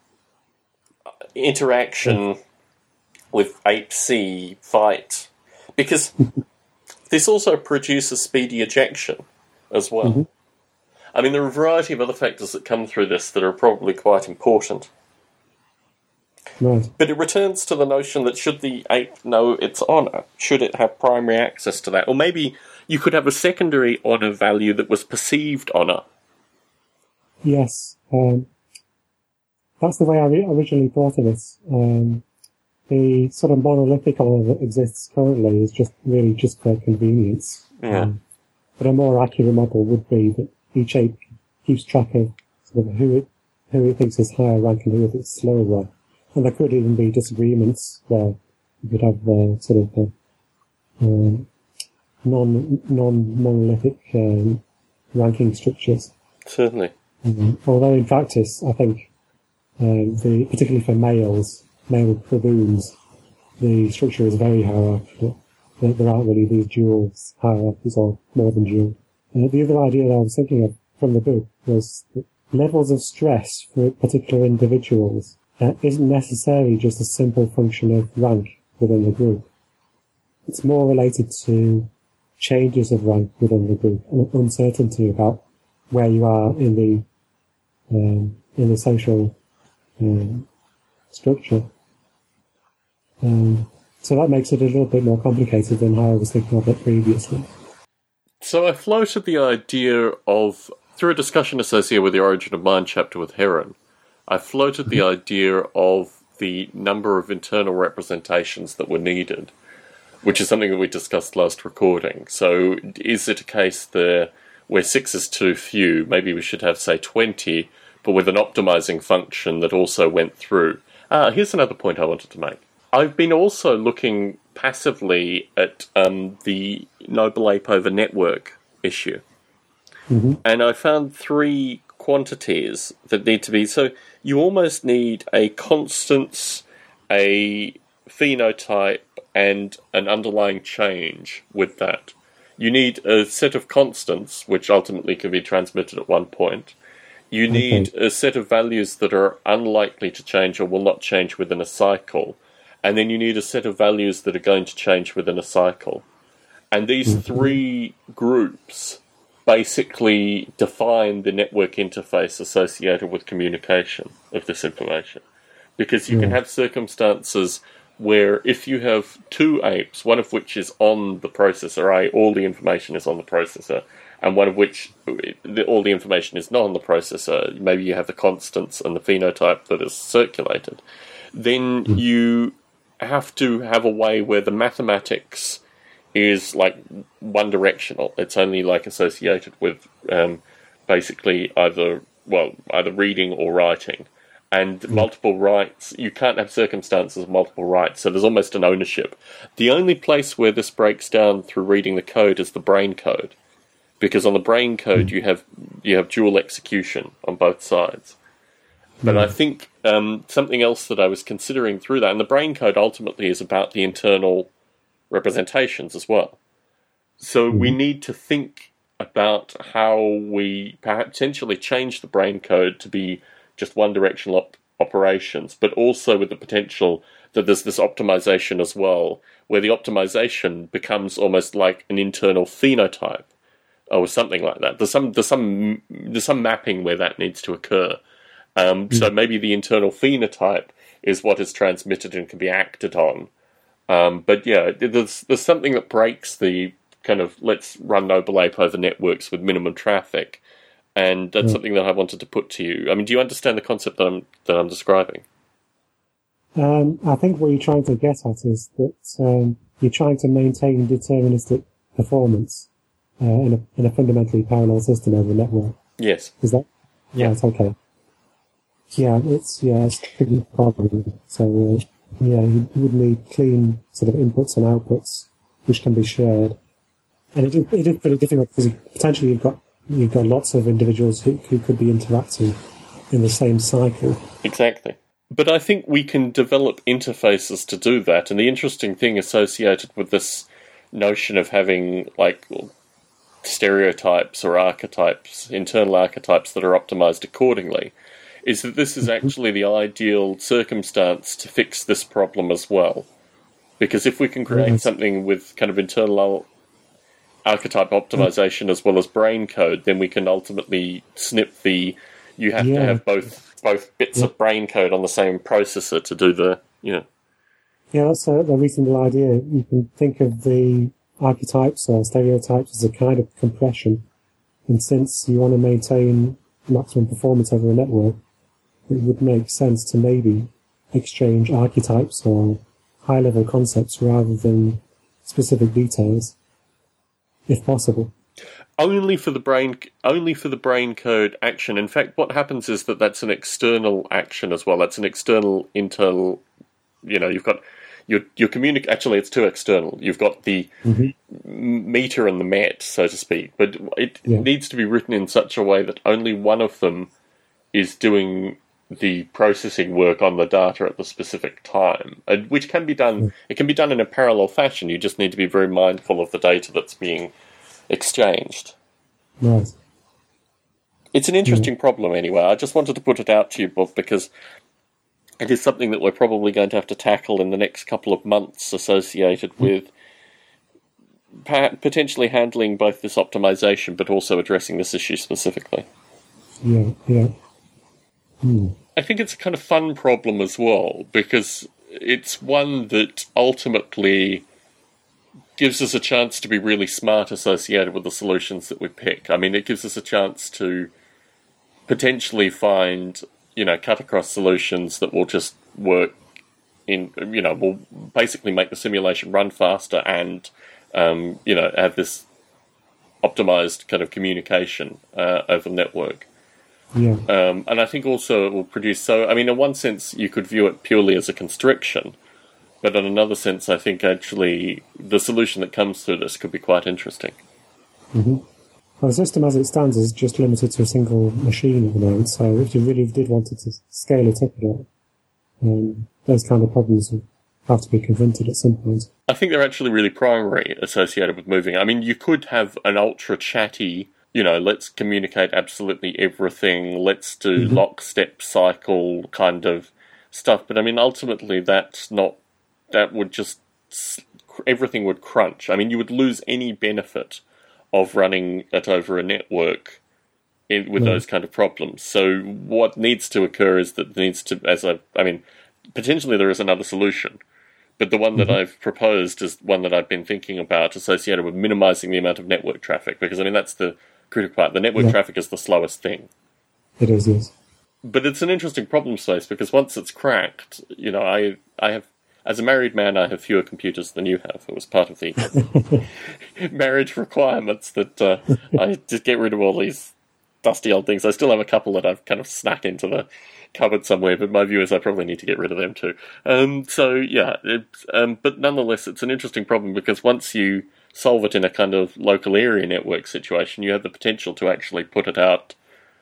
interaction... Yeah. with Ape C fight, because this also produces speedy ejection as well. Mm-hmm. I mean, there are a variety of other factors that come through this that are probably quite important. Right. But it returns to the notion that should the ape know its honour? Should it have primary access to that? Or maybe you could have a secondary honour value that was perceived honour. Yes. Um, that's the way I re- originally thought of it. Um, The sort of monolithic honour that exists currently is just really just for convenience. Yeah. Um, but a more accurate model would be that each ape keeps track of sort of who it who it thinks is higher rank and who it thinks is lower rank. And there could even be disagreements where you could have uh, sort of uh, um, non non monolithic um, ranking structures. Certainly. Um, although in practice, I think um, the particularly for males. Male baboons, the structure is very hierarchical. There aren't really these dual hierarchies or more than dual. Uh, the other idea that I was thinking of from the book was that levels of stress for particular individuals uh, isn't necessarily just a simple function of rank within the group. It's more related to changes of rank within the group and uncertainty about where you are in the um, in the social um, structure. Um, so that makes it a little bit more complicated than how I was thinking of it previously. So I floated the idea of, through a discussion associated with the Origin of Mind chapter with Heron, I floated the idea of the number of internal representations that were needed, which is something that we discussed last recording. So is it a case there where six is too few? Maybe we should have, say, twenty, but with an optimizing function that also went through. Ah, here's another point I wanted to make. I've been also looking passively at um, the Noble Ape over network issue. Mm-hmm. And I found three quantities that need to be... So you almost need a constance, a phenotype, and an underlying change with that. You need a set of constants, which ultimately can be transmitted at one point. You need okay. a set of values that are unlikely to change or will not change within a cycle. And then you need a set of values that are going to change within a cycle. And these mm-hmm. three groups basically define the network interface associated with communication of this information. Because you yeah. can have circumstances where if you have two apes, one of which is on the processor A, all the information is on the processor, and one of which all the information is not on the processor, maybe you have the constants and the phenotype that is circulated, then mm-hmm. you have to have a way where the mathematics is like one directional. It's only like associated with um, basically either well either reading or writing, and mm. multiple writes. You can't have circumstances of multiple writes, so there's almost an ownership. The only place where this breaks down through reading the code is the brain code, because on the brain code mm. you have you have dual execution on both sides. But I think um, something else that I was considering through that, and the brain code ultimately is about the internal representations as well. So mm-hmm. we need to think about how we potentially change the brain code to be just one-directional op- operations, but also with the potential that there's this optimization as well, where the optimization becomes almost like an internal phenotype or something like that. There's some there's some there's some mapping where that needs to occur. Um, so maybe the internal phenotype is what is transmitted and can be acted on. Um, but yeah, there's there's something that breaks the kind of let's run Noble Ape over networks with minimum traffic, and that's mm. something that I wanted to put to you. I mean, do you understand the concept that I'm that I'm describing? Um, I think what you're trying to get at is that um, you're trying to maintain deterministic performance uh, in a in a fundamentally parallel system over a network. Yes. Is that? Yeah. Right, okay. Yeah, it's yeah, it's a big problem. So uh, yeah, you would need clean sort of inputs and outputs, which can be shared. And it is, it is pretty difficult because potentially you've got you've got lots of individuals who, who could be interacting in the same cycle. Exactly. But I think we can develop interfaces to do that. And the interesting thing associated with this notion of having like stereotypes or archetypes, internal archetypes that are optimized accordingly, is that this is actually the ideal circumstance to fix this problem as well. Because if we can create yes. something with kind of internal archetype optimization as well as brain code, then we can ultimately snip the, you have yeah. to have both both bits yeah. of brain code on the same processor to do the, you know. Yeah, that's a, a reasonable idea. You can think of the archetypes or stereotypes as a kind of compression. And since you want to maintain maximum performance over a network, it would make sense to maybe exchange archetypes or high-level concepts rather than specific details, if possible. Only for the brain, only for the brain code action. In fact, what happens is that that's an external action as well. That's an external, internal. You know, you've got your your communic. Actually, it's two external. You've got the mm-hmm. meter and the met, so to speak. But it yeah. needs to be written in such a way that only one of them is doing the processing work on the data at the specific time, which can be done. Yeah. It can be done in a parallel fashion. You just need to be very mindful of the data that's being exchanged. Nice. It's an interesting mm. problem anyway. I just wanted to put it out to you, Bob, because it is something that we're probably going to have to tackle in the next couple of months associated mm. with potentially handling both this optimization, but also addressing this issue specifically. Yeah, yeah. Hmm. I think it's a kind of fun problem as well, because it's one that ultimately gives us a chance to be really smart associated with the solutions that we pick. I mean, it gives us a chance to potentially find, you know, cut across solutions that will just work in, you know, will basically make the simulation run faster and, um, you know, have this optimized kind of communication uh, over the network. Yeah. Um, and I think also it will produce, so, I mean, in one sense, you could view it purely as a constriction, but in another sense, I think actually the solution that comes through this could be quite interesting. Mm-hmm. Well, the system as it stands is just limited to a single machine at the moment, so if you really did want to scale it up a bit, um, those kind of problems will have to be confronted at some point. I think they're actually really primary associated with moving. I mean, you could have an ultra-chatty, you know, let's communicate absolutely everything, let's do mm-hmm. lockstep cycle kind of stuff. But I mean, ultimately, that's not, that would just, everything would crunch. I mean, you would lose any benefit of running it over a network in, with mm. those kind of problems. So what needs to occur is that there needs to, as I, I mean, potentially there is another solution. But the one that mm-hmm. I've proposed is one that I've been thinking about associated with minimizing the amount of network traffic. Because, I mean, that's the critical part. The network yeah. traffic is the slowest thing. It is, yes. But it's an interesting problem space because once it's cracked, you know, I I have, as a married man, I have fewer computers than you have. It was part of the marriage requirements that uh, I just get rid of all these dusty old things. I still have a couple that I've kind of snuck into the cupboard somewhere, but my view is I probably need to get rid of them too. Um, so, yeah, it, um, but nonetheless, it's an interesting problem because once you solve it in a kind of local area network situation, you have the potential to actually put it out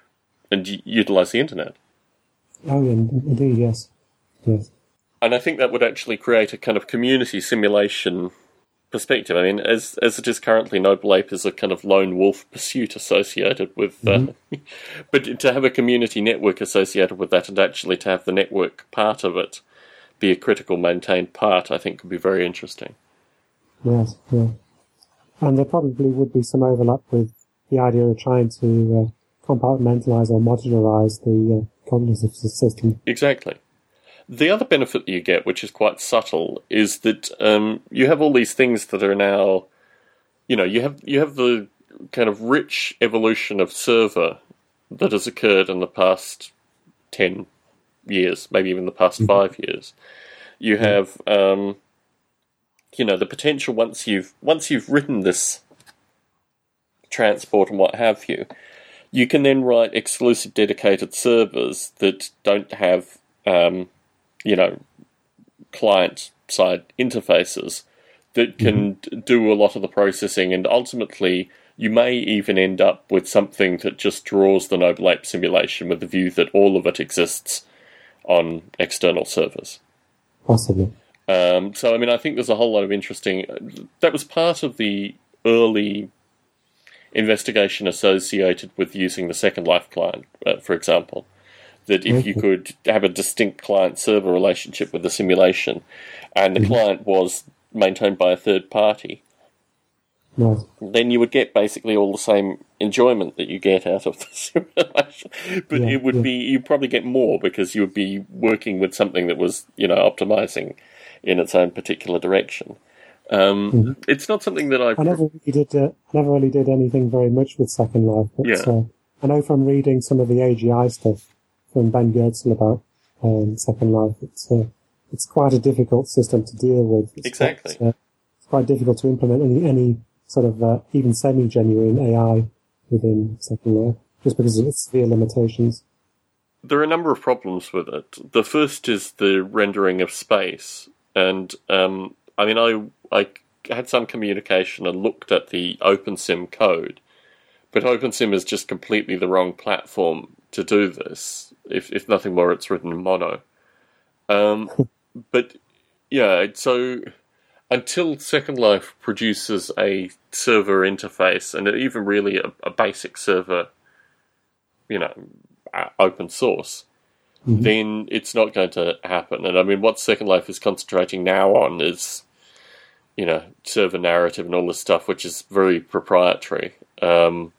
and y- utilize the internet. Oh, yeah, indeed, yes. Yes. And I think that would actually create a kind of community simulation perspective. I mean, as as it is currently, Noble Ape is a kind of lone wolf pursuit associated with... Mm-hmm. Uh, but to have a community network associated with that and actually to have the network part of it be a critical maintained part, I think could be very interesting. Yes, yeah. And there probably would be some overlap with the idea of trying to uh, compartmentalize or modularize the uh, cognitive system. Exactly. The other benefit that you get, which is quite subtle, is that um, you have all these things that are now, you know, you have you have the kind of rich evolution of server that has occurred in the past ten years, maybe even the past mm-hmm. five years. You have, um, you know, the potential once you've once you've written this transport and what have you, you can then write exclusive dedicated servers that don't have um, you know, client-side interfaces that can mm-hmm. do a lot of the processing, and ultimately you may even end up with something that just draws the Noble Ape simulation with the view that all of it exists on external servers. Possibly. Um, so, I mean, I think there's a whole lot of interesting... That was part of the early investigation associated with using the Second Life client, uh, for example. That if you could have a distinct client-server relationship with the simulation, and the mm-hmm. client was maintained by a third party, right. then you would get basically all the same enjoyment that you get out of the simulation. But yeah, it would yeah. be, you'd probably get more because you would be working with something that was, you know, optimizing in its own particular direction. Um, mm-hmm. It's not something that I've... I never really did, uh, never really did anything very much with Second Life, but yeah. uh, I know from reading some of the A G I stuff from Ben Goertzel about um, Second Life, it's uh, it's quite a difficult system to deal with. It's exactly. Quite, uh, it's quite difficult to implement any, any sort of uh, even semi-genuine A I within Second Life, just because of its severe limitations. There are a number of problems with it. The first is the rendering of space, and um, I mean, I I had some communication and looked at the OpenSim code, but OpenSim is just completely the wrong platform to do this. If if nothing more, it's written in mono. Um, but yeah, so until Second Life produces a server interface and even really a, a basic server, you know, open source, mm-hmm. then it's not going to happen. And I mean, what Second Life is concentrating now on is, you know, server narrative and all this stuff, which is very proprietary. Um,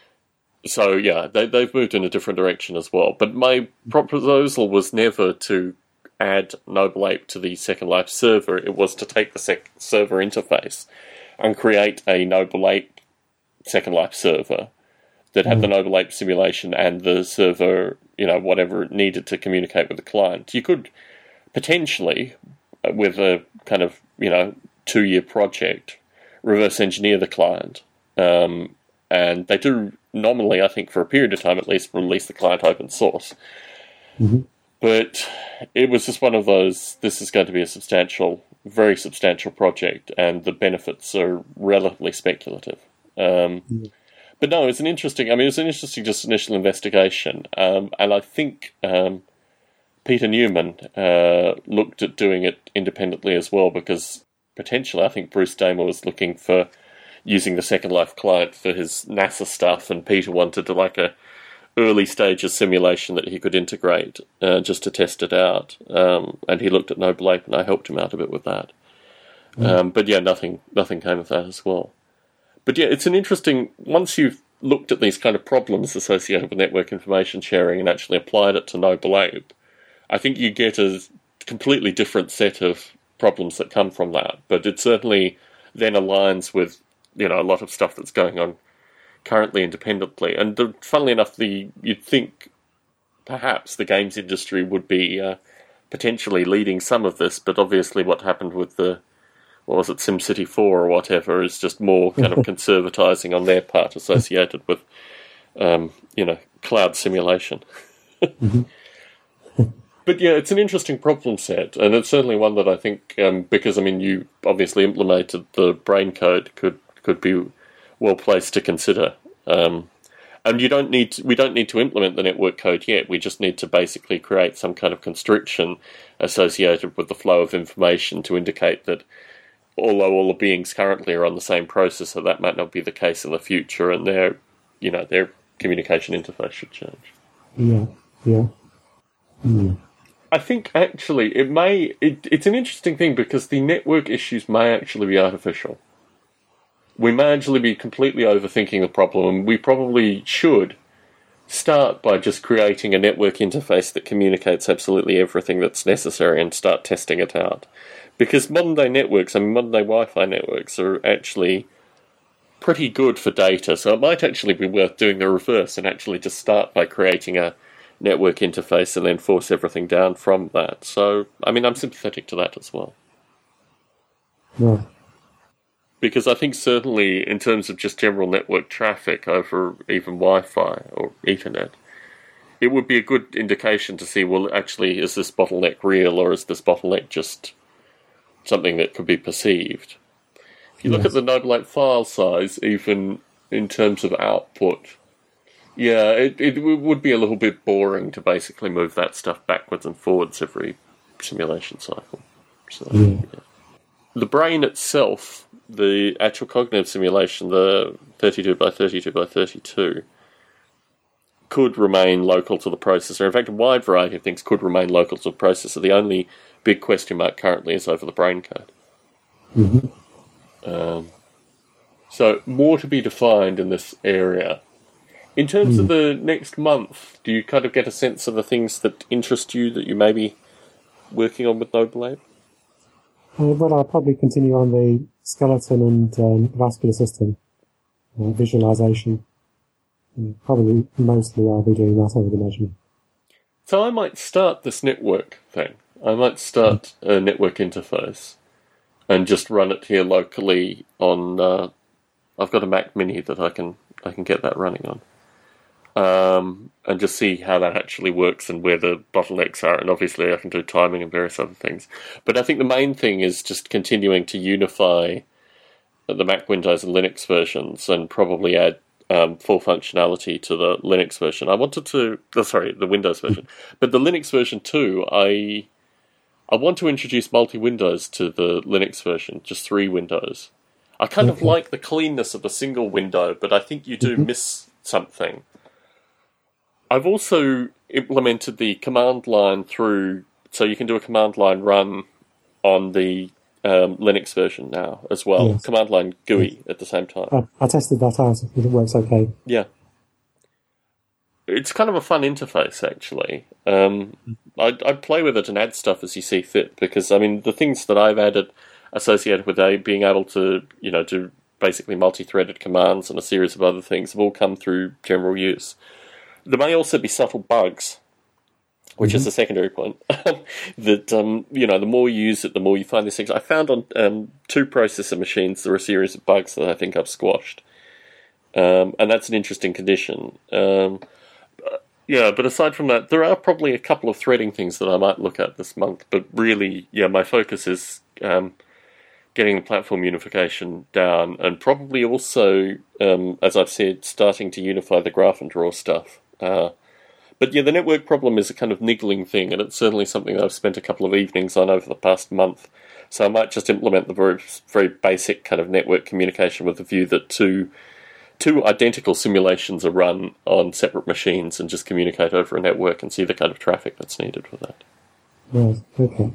so, yeah, they, they've moved in a different direction as well. But my proposal was never to add Noble Ape to the Second Life server. It was to take the sec- server interface and create a Noble Ape Second Life server that had mm. the Noble Ape simulation and the server, you know, whatever it needed to communicate with the client. You could potentially, with a kind of, you know, two-year project, reverse engineer the client. Um, and they do nominally, I think, for a period of time at least, release the client open source. Mm-hmm. But it was just one of those, this is going to be a substantial, very substantial project, and the benefits are relatively speculative. Um, yeah. But no, it's an interesting, I mean, it's an interesting just initial investigation. Um, and I think um, Peter Newman uh, looked at doing it independently as well, because potentially I think Bruce Damer was looking for using the Second Life client for his NASA stuff, and Peter wanted to like a early stages simulation that he could integrate uh, just to test it out. Um, and he looked at Noble Ape, and I helped him out a bit with that. Mm. Um, but yeah, nothing nothing came of that as well. But yeah, it's an interesting, once you've looked at these kind of problems associated with network information sharing and actually applied it to Noble Ape, I think you get a completely different set of problems that come from that. But it certainly then aligns with, you know, a lot of stuff that's going on currently independently. And the, funnily enough, the you'd think perhaps the games industry would be uh, potentially leading some of this, but obviously what happened with the, what was it, SimCity four or whatever, is just more kind of conservatizing on their part associated with, um, you know, cloud simulation. Mm-hmm. But yeah, it's an interesting problem set, and it's certainly one that I think, um, because, I mean, you obviously implemented the brain code, could could be well placed to consider. Um, and you don't need to, we don't need to implement the network code yet. We just need to basically create some kind of constriction associated with the flow of information to indicate that although all the beings currently are on the same processor, that might not be the case in the future, and their, you know, their communication interface should change. Yeah, yeah. Mm. I think actually it may, it, it's an interesting thing because the network issues may actually be artificial. We may actually be completely overthinking the problem, and we probably should start by just creating a network interface that communicates absolutely everything that's necessary and start testing it out. Because modern-day networks, I mean, modern-day Wi-Fi networks are actually pretty good for data, so it might actually be worth doing the reverse and actually just start by creating a network interface and then force everything down from that. So, I mean, I'm sympathetic to that as well. Yeah. Because I think certainly in terms of just general network traffic over even Wi-Fi or Ethernet, it would be a good indication to see, well, actually, is this bottleneck real, or is this bottleneck just something that could be perceived? If you yes. look at the Noble Ape file size, even in terms of output, yeah, it, it would be a little bit boring to basically move that stuff backwards and forwards every simulation cycle. So, yeah. Yeah. The brain itself, the actual cognitive simulation, the thirty-two by thirty-two by thirty-two, could remain local to the processor. In fact, a wide variety of things could remain local to the processor. The only big question mark currently is over the brain code. Mm-hmm. Um, so, more to be defined in this area. In terms mm. of the next month, do you kind of get a sense of the things that interest you that you may be working on with Noble Ape? Uh, well, I'll probably continue on the skeleton and um, vascular system uh, visualization. And probably mostly I'll be doing that, I would imagine. So I might start this network thing. I might start a network interface and just run it here locally on. Uh, I've got a Mac Mini that I can I can get that running on. Um, and just see how that actually works and where the bottlenecks are. And obviously I can do timing and various other things. But I think the main thing is just continuing to unify the Mac, Windows and Linux versions and probably add um, full functionality to the Linux version. I wanted to... Oh, sorry, the Windows version. But the Linux version too, I I want to introduce multi-Windows to the Linux version, just three windows. I kind okay. of like the cleanness of a single window, but I think you do mm-hmm. miss something. I've also implemented the command line through, so you can do a command line run on the um, Linux version now as well. Yes. Command line G U I Yes. at the same time. I, I tested that out. It works okay. Yeah. It's kind of a fun interface, actually. Um, I'd, I'd play with it and add stuff as you see fit, because, I mean, the things that I've added associated with a, being able to, you know, do basically multi-threaded commands and a series of other things have all come through general use. There may also be subtle bugs, which mm-hmm. is the secondary point, that, um, you know, the more you use it, the more you find these things. I found on um, two processor machines there are a series of bugs that I think I've squashed. Um, and that's an interesting condition. Um, yeah, but aside from that, there are probably a couple of threading things that I might look at this month. But really, yeah, my focus is um, getting the platform unification down, and probably also, um, as I've said, starting to unify the graph and draw stuff. Uh, but yeah, the network problem is a kind of niggling thing, and it's certainly something that I've spent a couple of evenings on over the past month. So I might just implement the very, very basic kind of network communication with the view that two two identical simulations are run on separate machines and just communicate over a network and see the kind of traffic that's needed for that. Right, okay.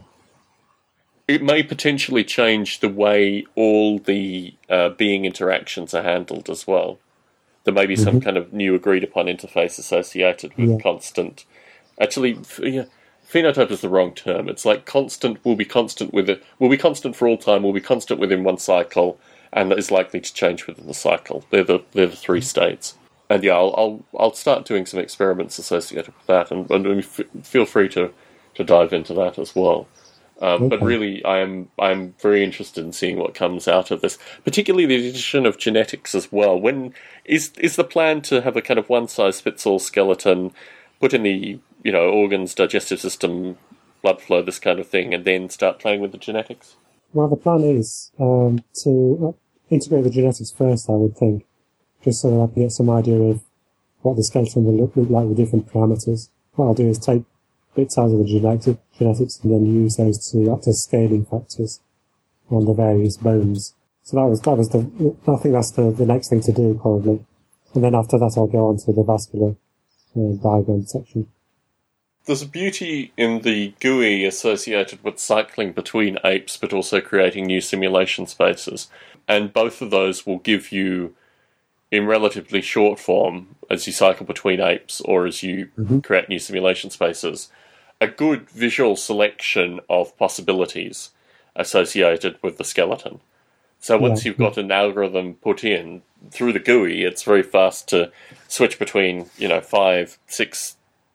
It may potentially change the way all the uh, being interactions are handled as well. There may be mm-hmm. some kind of new agreed-upon interface associated with yeah. constant... Actually, yeah, phenotype is the wrong term. It's like constant will be constant with it. Will be constant for all time, will be constant within one cycle, and is likely to change within the cycle. They're the they're the three states. And yeah, I'll I'll, I'll start doing some experiments associated with that, and, and f- feel free to, to dive into that as well. Um, okay. But really, I am I'm very interested in seeing what comes out of this, particularly the addition of genetics as well. When is is the plan to have a kind of one size fits all skeleton, put in the you know organs, digestive system, blood flow, this kind of thing, and then start playing with the genetics? Well, the plan is um, to integrate the genetics first, I would think, just so that I can get some idea of what the skeleton will look, look like with different parameters. What I'll do is take bits out of the genetic, genetics and then use those to act as scaling factors on the various bones. So that was that was the. I think that's the, the next thing to do probably, and then after that I'll go on to the vascular uh, diagram section. There's a beauty in the G U I associated with cycling between apes, but also creating new simulation spaces. And both of those will give you, in relatively short form, as you cycle between apes or as you mm-hmm. create new simulation spaces, a good visual selection of possibilities associated with the skeleton. So once yeah. you've got an algorithm put in through the G U I, it's very fast to switch between, you know, five, six,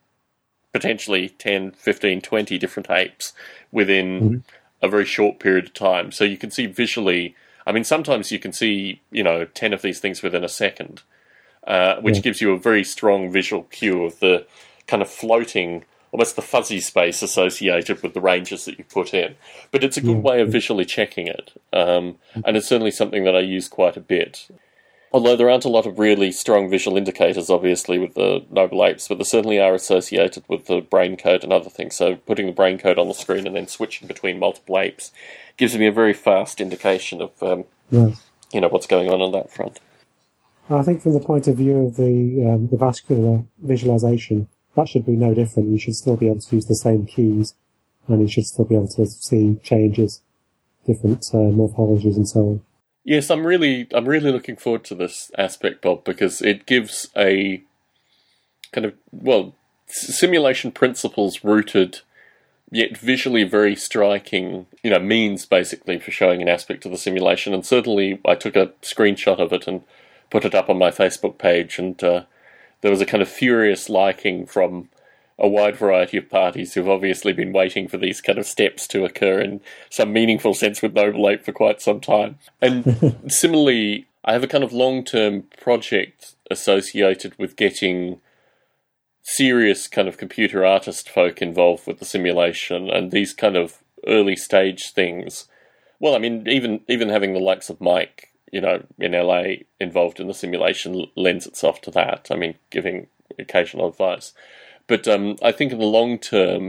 potentially ten, fifteen, twenty different apes within mm-hmm. a very short period of time. So you can see visually, I mean, sometimes you can see, you know, ten of these things within a second, uh, which yeah. gives you a very strong visual cue of the kind of floating, almost the fuzzy space associated with the ranges that you put in. But it's a good yeah. way of visually checking it. Um, and it's certainly something that I use quite a bit. Although there aren't a lot of really strong visual indicators, obviously, with the noble apes, but there certainly are associated with the brain code and other things. So putting the brain code on the screen and then switching between multiple apes gives me a very fast indication of, um, yes. you know, what's going on on that front. I think from the point of view of the um, the vascular visualization, that should be no different. You should still be able to use the same keys, and you should still be able to see changes, different uh, morphologies, and so on. Yes, I'm really, I'm really looking forward to this aspect, Bob, because it gives a kind of, well, simulation principles rooted, yet visually very striking, you know, means basically for showing an aspect of the simulation. And certainly I took a screenshot of it and put it up on my Facebook page, and uh, there was a kind of furious liking from a wide variety of parties who've obviously been waiting for these kind of steps to occur in some meaningful sense with Noble Ape for quite some time. And similarly, I have a kind of long-term project associated with getting serious kind of computer artist folk involved with the simulation, and these kind of early stage things. Well, I mean, even even having the likes of Mike, you know, in L A involved in the simulation lends itself to that. I mean, giving occasional advice. But um, I think in the long term,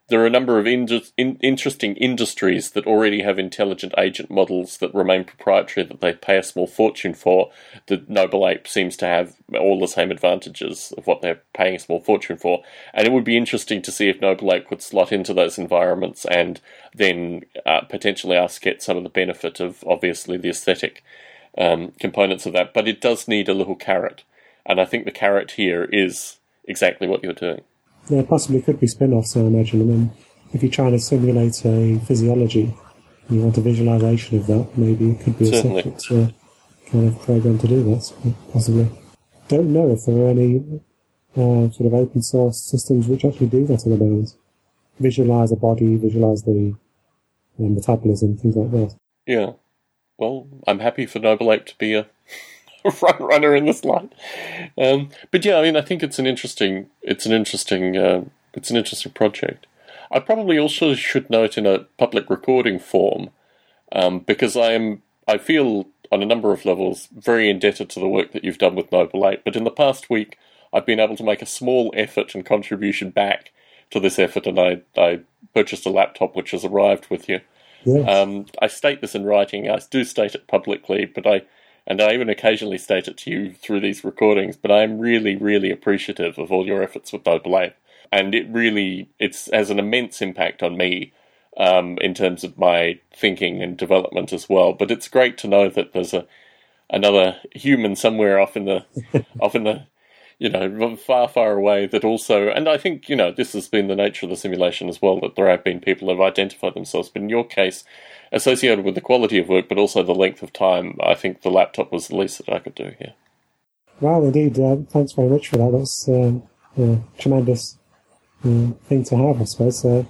there are a number of in- in- interesting industries that already have intelligent agent models that remain proprietary, that they pay a small fortune for. The Noble Ape seems to have all the same advantages of what they're paying a small fortune for. And it would be interesting to see if Noble Ape could slot into those environments and then uh, potentially us get some of the benefit of, obviously, the aesthetic um, components of that. But it does need a little carrot. And I think the carrot here is exactly what you're doing. There possibly could be spin-offs, I imagine. I mean, if you're trying to simulate a physiology, and you want a visualization of that, maybe it could be Certainly. a separate uh, kind of program to do that, possibly. Don't know if there are any uh, sort of open source systems which actually do that at the moment. Visualize a body, visualize the um, metabolism, things like that. Yeah. Well, I'm happy for Noble Ape to be a front runner in this line. Um, but yeah, I mean, I think it's an interesting, it's an interesting, uh, it's an interesting project. I probably also should note in a public recording form, um, because I am, I feel on a number of levels very indebted to the work that you've done with Noble Ape. But in the past week, I've been able to make a small effort and contribution back to this effort, and I, I purchased a laptop which has arrived with you. Yes. Um, I state this in writing. I do state it publicly, but I. And I even occasionally state it to you through these recordings, but I am really, really appreciative of all your efforts with Noble Ape. And it really, it's has an immense impact on me um, in terms of my thinking and development as well. But it's great to know that there's a another human somewhere off in the, off in the, you know, far, far away that also, and I think, you know, this has been the nature of the simulation as well, that there have been people who have identified themselves. But in your case, associated with the quality of work, but also the length of time, I think the laptop was the least that I could do here. Well, indeed, uh, thanks very much for that. That's uh, a tremendous uh, thing to have, I suppose. Uh,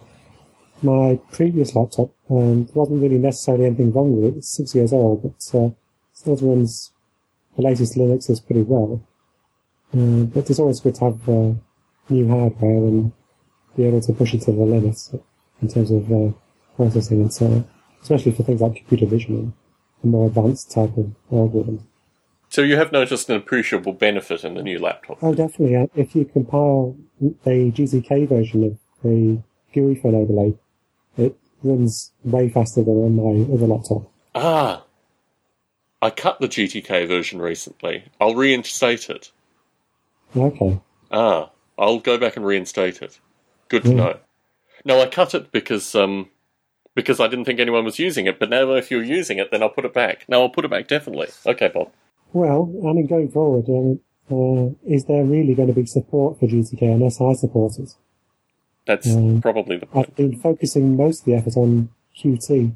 my previous laptop um, wasn't really necessarily anything wrong with it. It's six years old, but uh, still runs the latest Linuxes pretty well. Uh, but it's always good to have uh, new hardware and be able to push it to the limits in terms of uh, processing and so on. Especially for things like computer vision and a more advanced type of algorithm. So you have noticed an appreciable benefit in the new laptop? Oh, definitely. Uh, if you compile the G T K version of the G U I for Noble Ape, it runs way faster than on my other laptop. Ah, I cut the G T K version recently. I'll reinstate it. Okay. Ah, I'll go back and reinstate it. Good to Yeah. know. No, I cut it because um, because I didn't think anyone was using it, but now if you're using it, then I'll put it back. No, I'll put it back, definitely. Okay, Bob. Well, I mean, going forward, um, uh, is there really going to be support for G T K unless I support it? That's Um, probably the point. I've been focusing most of the effort on Qt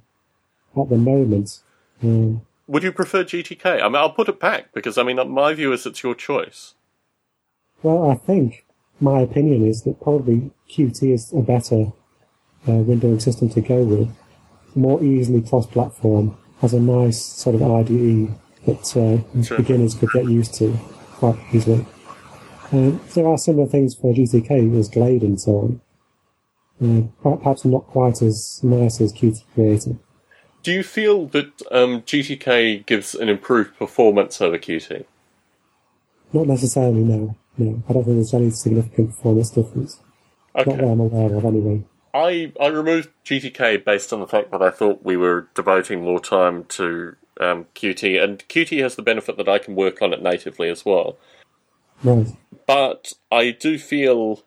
at the moment. Um, Would you prefer G T K? I mean, I'll put it back, because, I mean, my view is it's your choice. well, I think my opinion is that probably Qt is a better uh, windowing system to go with, more easily cross-platform, has a nice sort of I D E that uh, Sure. beginners could get used to quite easily. Um, there are similar things for G T K as Glade and so on. Uh, perhaps not quite as nice as Qt Creator. Do you feel that um, G T K gives an improved performance over Qt? Not necessarily, no. No, I don't think there's any significant performance difference. Not that Okay. I'm aware of, anyway. I, I removed G T K based on the fact that I thought we were devoting more time to um, Qt, and Qt has the benefit that I can work on it natively as well. Right. But I do feel...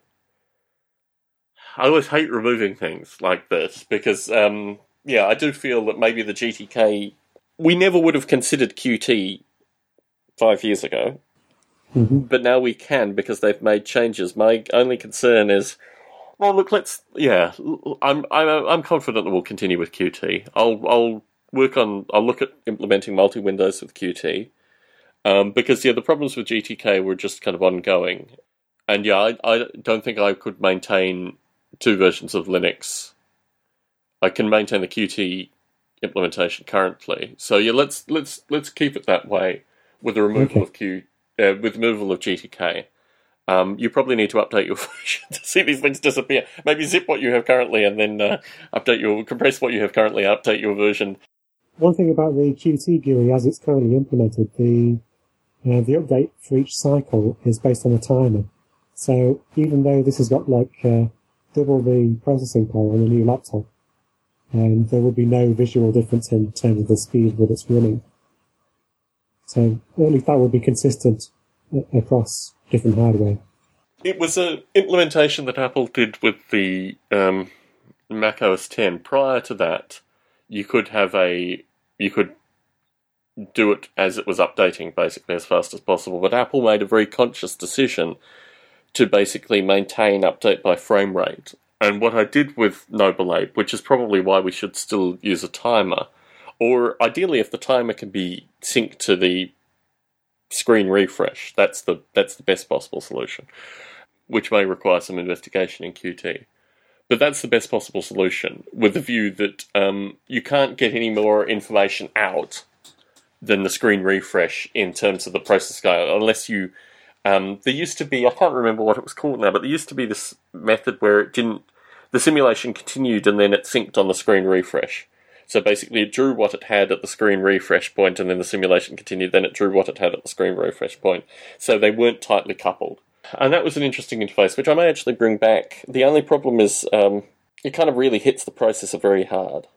I always hate removing things like this, because, um, yeah, I do feel that maybe the G T K... We never would have considered Qt five years ago, Mm-hmm. but now we can because they've made changes. My only concern is... Well, look, let's... Yeah, I'm I'm I'm confident that we'll continue with Qt. I'll I'll work on... I'll look at implementing multi-windows with Qt. Um, because, yeah, the problems with G T K were just kind of ongoing. And, yeah, I, I don't think I could maintain two versions of Linux. I can maintain the Qt implementation currently. So, yeah, let's let's let's keep it that way with the removal Okay. of Q... Uh, with the removal of G T K. Um, you probably need to update your version to see these things disappear. Maybe zip what you have currently and then uh, update your... compress what you have currently, update your version. One thing about the Qt G U I as it's currently implemented, the uh, the update for each cycle is based on a timer. So even though this has got like uh, double the processing power on a new laptop, and there would be no visual difference in terms of the speed that it's running. So at least that would be consistent across different hardware. It was an implementation that Apple did with the um, Mac O S X. Prior to that, you could have a you could do it as it was updating, basically as fast as possible. But Apple made a very conscious decision to basically maintain update by frame rate. And what I did with Noble Ape, which is probably why we should still use a timer, or ideally if the timer can be synced to the screen refresh, that's the that's the best possible solution, which may require some investigation in Qt. But that's the best possible solution, with the view that um, you can't get any more information out than the screen refresh in terms of the process scale, unless you... Um, there used to be, I can't remember what it was called now, but there used to be this method where it didn't... The simulation continued and then it synced on the screen refresh. So basically it drew what it had at the screen refresh point and then the simulation continued, then it drew what it had at the screen refresh point. So they weren't tightly coupled. And that was an interesting interface, which I may actually bring back. The only problem is um, it kind of really hits the processor very hard.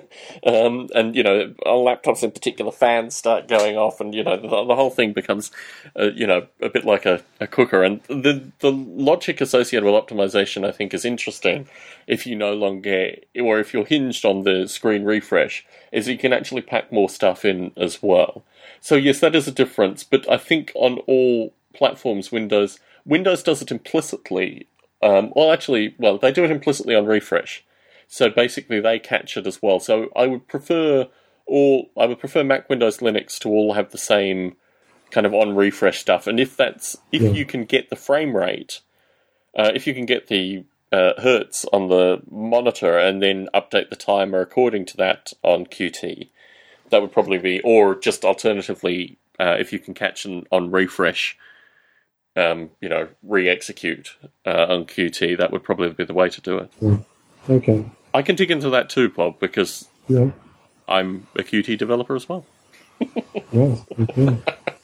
um, and, you know, on laptops in particular, fans start going off and, you know, the, the whole thing becomes, uh, you know, a bit like a, a cooker. And the, the logic associated with optimization, I think, is interesting if you no longer, or if you're hinged on the screen refresh, is you can actually pack more stuff in as well. So, yes, that is a difference. But I think on all platforms, Windows... Windows does it implicitly. Um, well, actually, well, they do it implicitly on refresh. So basically, they catch it as well. So I would prefer all. I would prefer Mac, Windows, Linux to all have the same kind of on refresh stuff. And if that's if yeah. you can get the frame rate, uh, if you can get the uh, hertz on the monitor, and then update the timer according to that on Qt, that would probably be. Or just alternatively, uh, if you can catch an on refresh. Um, you know, re-execute uh, on Qt, that would probably be the way to do it. Yeah. Okay. I can dig into that too, Bob, because yeah. I'm a Qt developer as well. Yes, okay.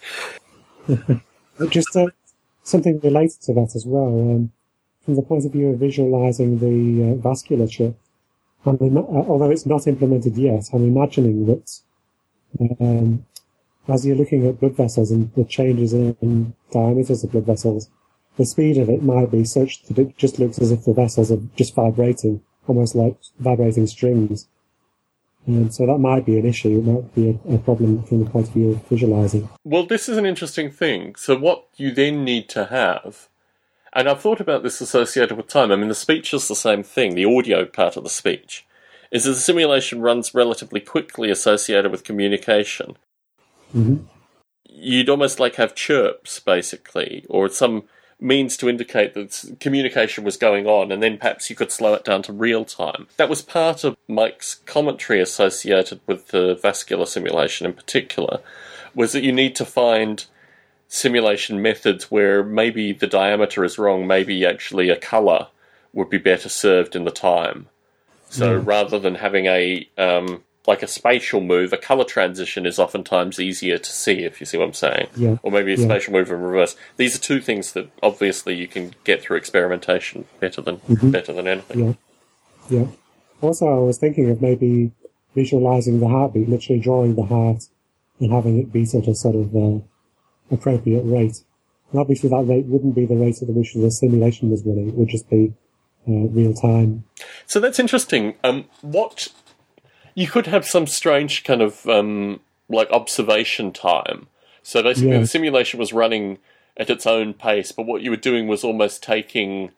Just uh, something related to that as well, um, from the point of view of visualizing the uh, vasculature, I'm ima- although it's not implemented yet, I'm imagining that um, as you're looking at blood vessels and the changes in, in diameters of blood vessels, the speed of it might be such that it just looks as if the vessels are just vibrating, almost like vibrating strings. And so that might be an issue. It might be a, a problem from the point of view of visualizing. Well, this is an interesting thing. So what you then need to have, and I've thought about this associated with time. I mean, the speech is the same thing, the audio part of the speech, is that the simulation runs relatively quickly associated with communication. Mm-hmm. You'd almost like have chirps, basically, or some means to indicate that communication was going on, and then perhaps you could slow it down to real time. That was part of Mike's commentary associated with the vascular simulation in particular, was that you need to find simulation methods where maybe the diameter is wrong, maybe actually a colour would be better served in the time. So mm. rather than having a... Um, like a spatial move, a colour transition is oftentimes easier to see, if you see what I'm saying. Yeah. Or maybe a yeah. spatial move in reverse. These are two things that obviously you can get through experimentation better than mm-hmm. better than anything. Yeah. Yeah. Also, I was thinking of maybe visualising the heartbeat, literally drawing the heart and having it beat at a sort of uh, appropriate rate. And obviously that rate wouldn't be the rate at which the simulation was running. It would just be uh, real time. So that's interesting. Um, what... You could have some strange kind of, um, like, observation time. So basically yeah. the simulation was running at its own pace, but what you were doing was almost taking...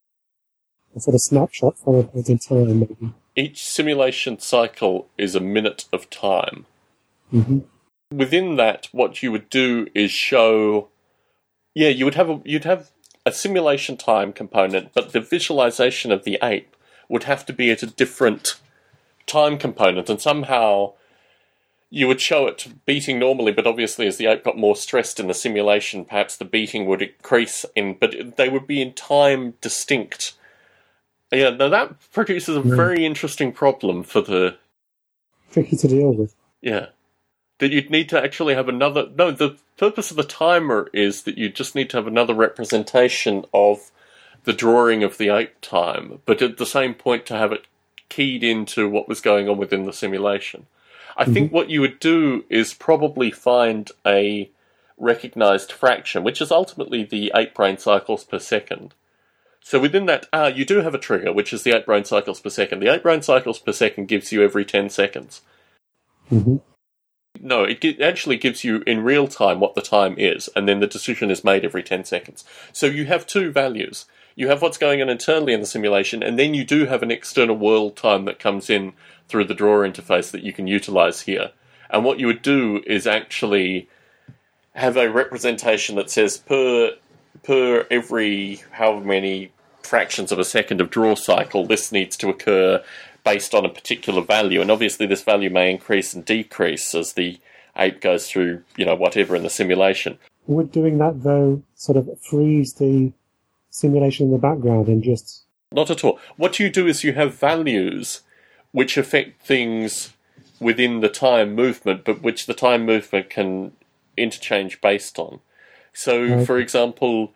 a sort of snapshot from a point in time, maybe. Each simulation cycle is a minute of time. Mm-hmm. Within that, what you would do is show... Yeah, you would have a, you'd have a simulation time component, but the visualization of the ape would have to be at a different... time component, and somehow you would show it beating normally, but obviously as the ape got more stressed in the simulation, perhaps the beating would increase in, but they would be in time distinct. Yeah, now that produces a yeah. very interesting problem for the... tricky to deal with. Yeah. That you'd need to actually have another... No, the purpose of the timer is that you just need to have another representation of the drawing of the ape time, but at the same point to have it keyed into what was going on within the simulation. I mm-hmm. think what you would do is probably find a recognized fraction, which is ultimately the eight brain cycles per second. So within that, ah, you do have a trigger, which is the eight brain cycles per second. The eight brain cycles per second gives you every ten seconds. Mm-hmm. No, it gi- actually gives you in real time what the time is, and then the decision is made every ten seconds. So you have two values. You have what's going on internally in the simulation, and then you do have an external world time that comes in through the draw interface that you can utilize here. And what you would do is actually have a representation that says per per every however many fractions of a second of draw cycle, this needs to occur based on a particular value. And obviously this value may increase and decrease as the ape goes through, you know, whatever in the simulation. Would doing that, though, sort of freeze the simulation in the background and just... Not at all. What you do is you have values which affect things within the time movement, but which the time movement can interchange based on. So, okay. For example,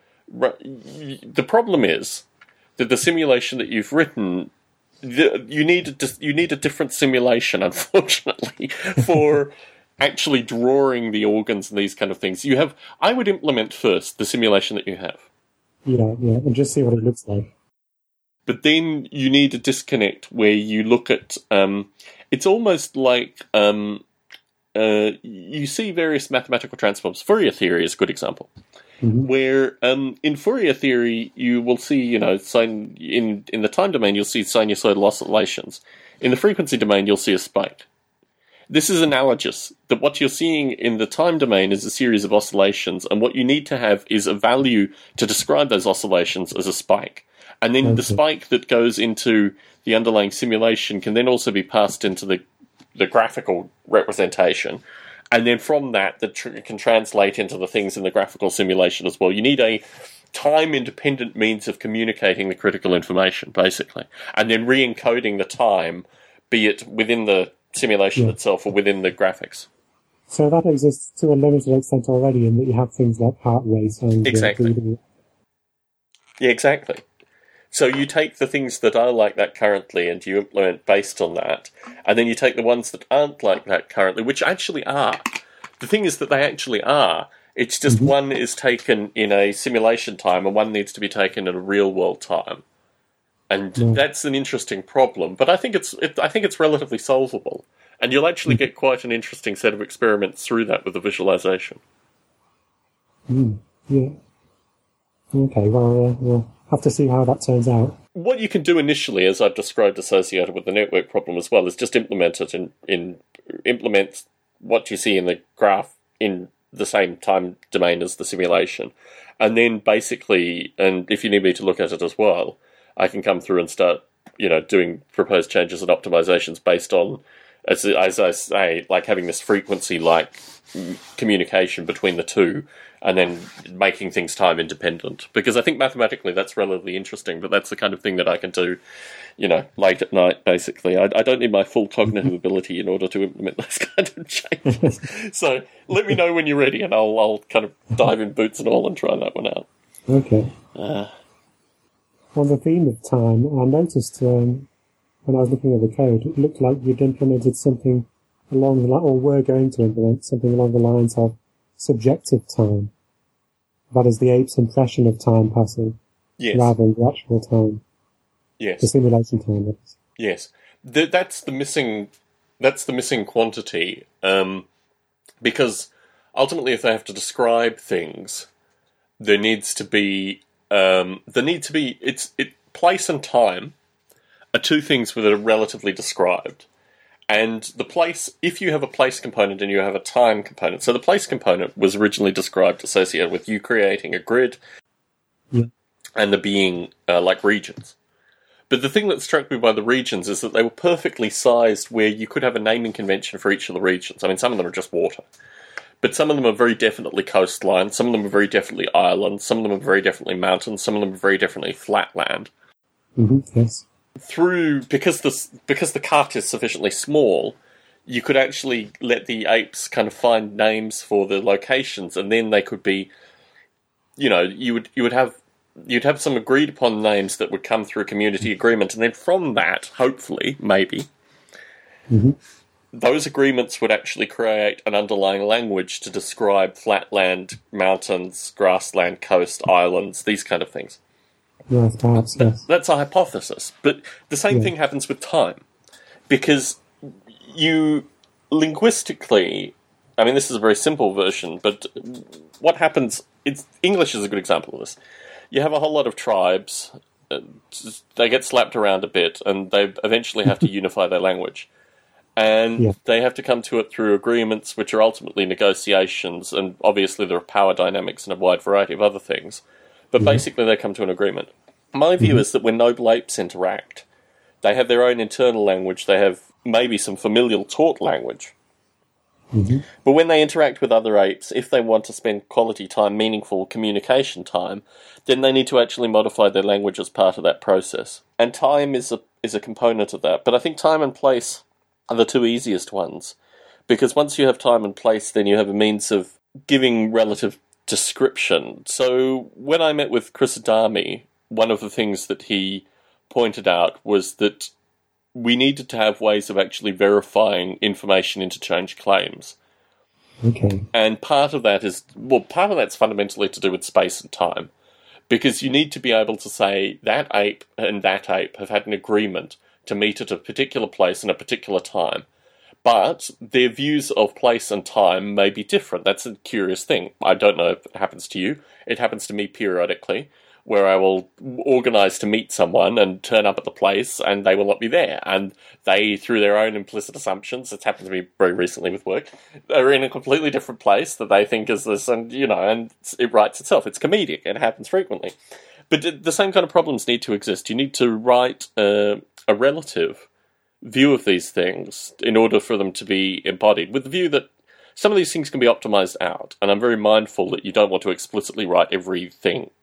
the problem is that the simulation that you've written, you need a, you need a different simulation, unfortunately, for actually drawing the organs and these kind of things. You have, I would implement first the simulation that you have. Yeah, yeah, and just see what it looks like. But then you need a disconnect where you look at, um, it's almost like um, uh, you see various mathematical transforms. Fourier theory is a good example. Mm-hmm. Where um, in Fourier theory, you will see, you know, sin- in, in the time domain, you'll see sinusoidal oscillations. In the frequency domain, you'll see a spike. This is analogous, that what you're seeing in the time domain is a series of oscillations, and what you need to have is a value to describe those oscillations as a spike. And then okay. the spike that goes into the underlying simulation can then also be passed into the, the graphical representation. And then from that, that tr- can translate into the things in the graphical simulation as well. You need a time-independent means of communicating the critical information, basically. And then re-encoding the time, be it within the simulation yeah. itself or within the graphics. So that exists to a limited extent already in that you have things like heart rate and... Exactly. Uh, yeah, exactly. So you take the things that are like that currently and you implement based on that, and then you take the ones that aren't like that currently, which actually are. The thing is that they actually are. It's just mm-hmm. one is taken in a simulation time and one needs to be taken in a real-world time. And mm. that's an interesting problem, but I think it's it, I think it's relatively solvable. And you'll actually mm. get quite an interesting set of experiments through that with the visualization. Mm. Yeah. Okay, well, uh, we'll have to see how that turns out. What you can do initially, as I've described associated with the network problem as well, is just implement it in, in implement what you see in the graph in the same time domain as the simulation. And then basically, and if you need me to look at it as well, I can come through and start, you know, doing proposed changes and optimizations based on, as, as I say, like having this frequency-like communication between the two, and then making things time independent. Because I think mathematically that's relatively interesting, but that's the kind of thing that I can do, you know, late at night, basically. I, I don't need my full cognitive ability in order to implement those kind of changes. So let me know when you're ready, and I'll, I'll kind of dive in boots and all and try that one out. Okay. Uh, On the theme of time, I noticed um, when I was looking at the code, it looked like you'd implemented something along the line, or were going to implement something along the lines of subjective time. That is the ape's impression of time passing, yes. rather than the actual time. Yes. The simulation time. That is. Yes. The, that's the missing. That's the missing quantity. Um, because ultimately, if they have to describe things, there needs to be. Um, there need to be. It's it. Place and time are two things that are relatively described. And the place, if you have a place component and you have a time component, so the place component was originally described associated with you creating a grid yeah. and there being uh, like regions. But the thing that struck me by the regions is that they were perfectly sized where you could have a naming convention for each of the regions. I mean, some of them are just water. But some of them are very definitely coastline, some of them are very definitely islands, some of them are very definitely mountains, some of them are very definitely flatland. Mm-hmm, yes. Through, because the, because the cut is sufficiently small, you could actually let the apes kind of find names for the locations, and then they could be, you know, you would you would have you'd have some agreed upon names that would come through community agreement, and then from that, hopefully, maybe, mm-hmm. those agreements would actually create an underlying language to describe flatland, mountains, grassland, coast, islands, these kind of things. Yes, perhaps, yes. That's a hypothesis. But the same yeah. thing happens with time. Because you, linguistically, I mean, this is a very simple version, but what happens, it's, English is a good example of this. You have a whole lot of tribes, uh, they get slapped around a bit, and they eventually have to unify their language. And yeah. they have to come to it through agreements, which are ultimately negotiations, and obviously there are power dynamics and a wide variety of other things. But mm-hmm. basically they come to an agreement. My view mm-hmm. is that when noble apes interact, they have their own internal language, they have maybe some familial taught language. Mm-hmm. But when they interact with other apes, if they want to spend quality time, meaningful communication time, then they need to actually modify their language as part of that process. And time is a is a component of that. But I think time and place are the two easiest ones. Because once you have time and place, then you have a means of giving relative description. So when I met with Chris Adami, one of the things that he pointed out was that we needed to have ways of actually verifying information interchange claims. Okay. And part of that is, well, part of that's fundamentally to do with space and time. Because you need to be able to say that ape and that ape have had an agreement to meet at a particular place and a particular time. But their views of place and time may be different. That's a curious thing. I don't know if it happens to you. It happens to me periodically, where I will organise to meet someone and turn up at the place and they will not be there. And they, through their own implicit assumptions, it's happened to me very recently with work, they're in a completely different place that they think is this, and, you know, and it writes itself. It's comedic. It happens frequently. But the same kind of problems need to exist. You need to write uh, a relative view of these things in order for them to be embodied, with the view that some of these things can be optimised out. And I'm very mindful that you don't want to explicitly write everything.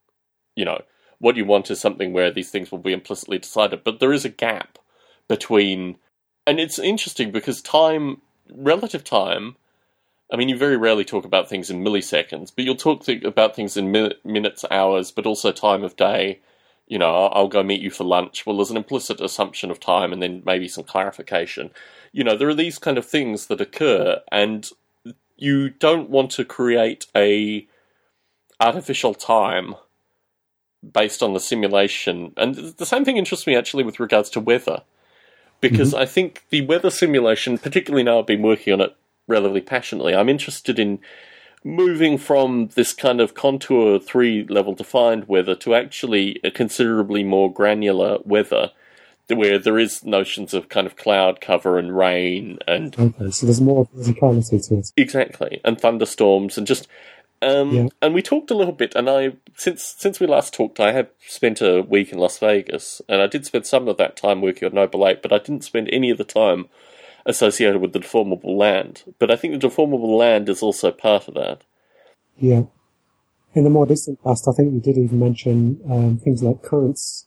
You know, what you want is something where these things will be implicitly decided. But there is a gap between... And it's interesting because time, relative time, I mean, you very rarely talk about things in milliseconds, but you'll talk th- about things in min- minutes, hours, but also time of day. You know, I'll, I'll go meet you for lunch. Well, there's an implicit assumption of time and then maybe some clarification. You know, there are these kind of things that occur, and you don't want to create a artificial time based on the simulation. And the same thing interests me, actually, with regards to weather. Because mm-hmm. I think the weather simulation, particularly now I've been working on it relatively passionately, I'm interested in moving from this kind of contour three-level defined weather to actually a considerably more granular weather, where there is notions of kind of cloud cover and rain and... Okay, so there's more physicality to it. Exactly, and thunderstorms and just... Um, yeah. And we talked a little bit, and I since since we last talked, I have spent a week in Las Vegas, and I did spend some of that time working on Noble Ape, but I didn't spend any of the time associated with the deformable land. But I think the deformable land is also part of that. Yeah. In the more distant past, I think we did even mention um, things like currents,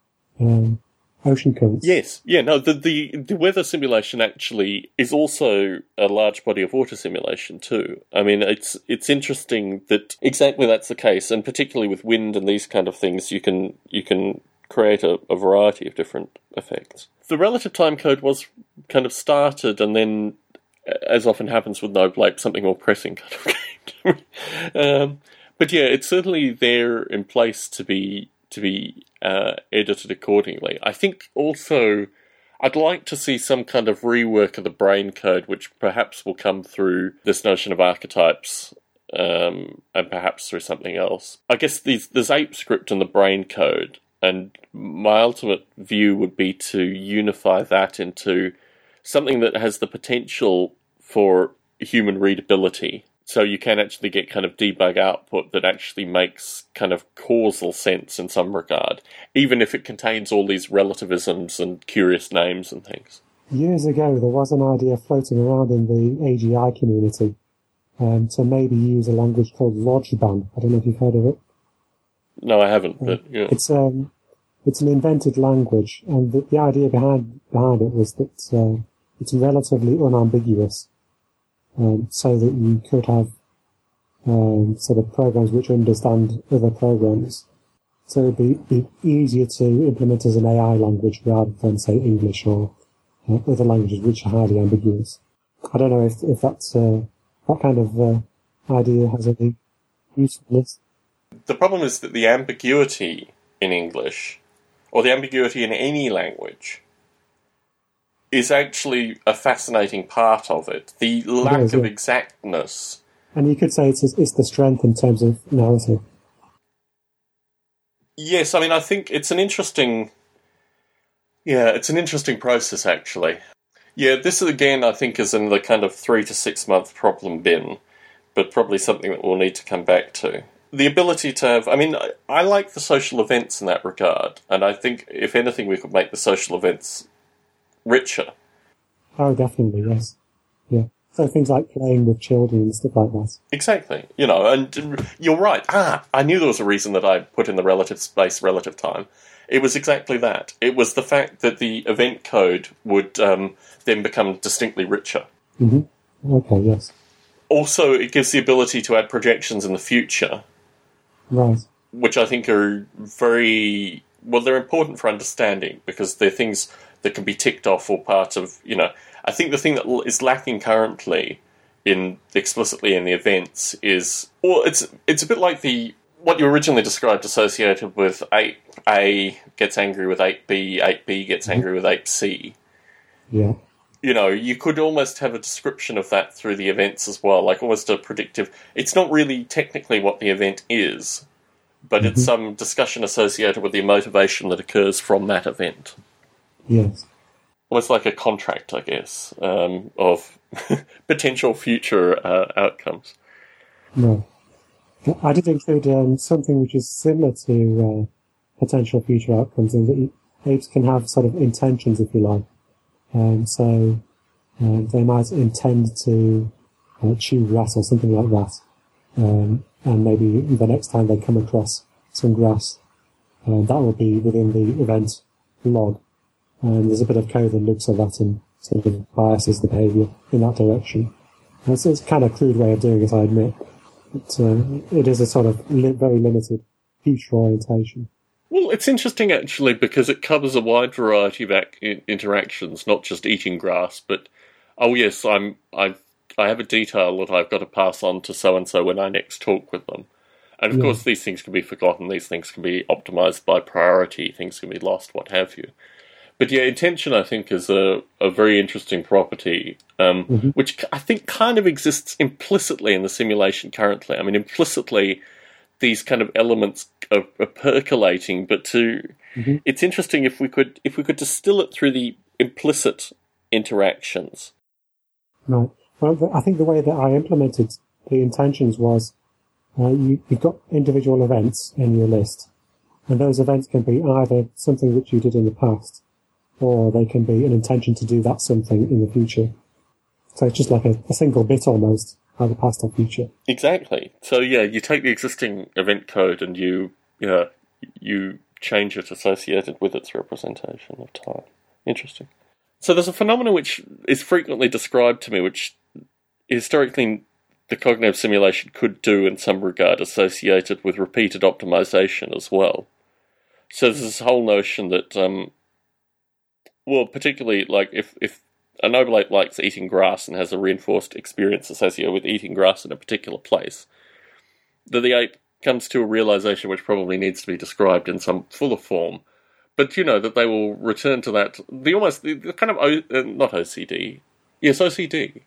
um, ocean currents. Yes, yeah, no, the, the the weather simulation actually is also a large body of water simulation too. I mean, it's it's interesting that exactly that's the case, and particularly with wind and these kind of things, you can you can create a, a variety of different effects. The relative time code was kind of started, and then, as often happens with Noble Ape, something more pressing kind of came to me. Um, but yeah, it's certainly there in place to be to be uh, edited accordingly. I think also I'd like to see some kind of rework of the brain code, which perhaps will come through this notion of archetypes, um, and perhaps through something else. I guess these, there's ape script in the brain code, and my ultimate view would be to unify that into something that has the potential for human readability. So you can actually get kind of debug output that actually makes kind of causal sense in some regard, even if it contains all these relativisms and curious names and things. Years ago, there was an idea floating around in the A G I community um, to maybe use a language called Lodgeban. I don't know if you've heard of it. No, I haven't. But yeah. It's um, it's an invented language, and the, the idea behind behind it was that uh, it's relatively unambiguous. Um, so that you could have um, sort of programs which understand other programs So it'd be, be easier to implement as an A I language rather than, say, English or uh, other languages which are highly ambiguous. I don't know if, if that's, uh, that kind of uh, idea has any usefulness. The problem is that the ambiguity in English, or the ambiguity in any language, is actually a fascinating part of it. The lack It is, of yeah. exactness. And you could say it's, it's the strength in terms of narrative. Yes, I mean, I think it's an interesting... Yeah, it's an interesting process, actually. Yeah, this, again, I think is in the kind of three to six month problem bin, but probably something that we'll need to come back to. The ability to have... I mean, I, I like the social events in that regard, and I think, if anything, we could make the social events richer. Oh, definitely, yes. Yeah. So things like playing with children and stuff like that. Exactly. You know, and you're right. Ah, I knew there was a reason that I put in the relative space, relative time. It was exactly that. It was the fact that the event code would um, then become distinctly richer. Mm-hmm. Okay, yes. Also, it gives the ability to add projections in the future. Right. Which I think are very... Well, they're important for understanding, because they're things that can be ticked off or part of, you know... I think the thing that is lacking currently in explicitly in the events is... Well, it's it's a bit like the... What you originally described associated with ape A gets angry with ape B, ape B gets angry with ape C. Yeah. You know, you could almost have a description of that through the events as well, like almost a predictive... It's not really technically what the event is, but Mm-hmm. it's some discussion associated with the motivation that occurs from that event. Yes. Almost like a contract, I guess, um, of potential future uh, outcomes. No. I did include um, something which is similar to uh, potential future outcomes, in that apes can have sort of intentions, if you like. Um, so uh, they might intend to uh, chew grass or something like that. Um, and maybe the next time they come across some grass, uh, that will be within the event log. And there's a bit of code that looks at that and sort of biases the behaviour in that direction. And it's, it's kind of a crude way of doing it, I admit. But uh, it is a sort of li- very limited future orientation. Well, it's interesting, actually, because it covers a wide variety of ac- interactions, not just eating grass, but, oh yes, I'm, I've, I have a detail that I've got to pass on to so-and-so when I next talk with them. And, of Yeah. course, these things can be forgotten, these things can be optimised by priority, things can be lost, what have you. But yeah, intention, I think, is a, a very interesting property, um, Mm-hmm. which I think kind of exists implicitly in the simulation currently. I mean, implicitly, these kind of elements are, are percolating, but to Mm-hmm. it's interesting if we could if we could distill it through the implicit interactions. Right. Well, the, I think the way that I implemented the intentions was uh, you, you've got individual events in your list, and those events can be either something which you did in the past, or they can be an intention to do that something in the future. So it's just like a, a single bit almost, either past or future. Exactly. So yeah, you take the existing event code and you yeah you change it associated with its representation of time. Interesting. So there's a phenomenon which is frequently described to me, which historically the cognitive simulation could do in some regard, associated with repeated optimization as well. So there's this whole notion that, um, well, particularly like if, if a noble ape likes eating grass and has a reinforced experience associated with eating grass in a particular place, that the ape comes to a realization which probably needs to be described in some fuller form, but you know that they will return to that, the almost, the, the kind of, o, uh, not O C D, yes, O C D.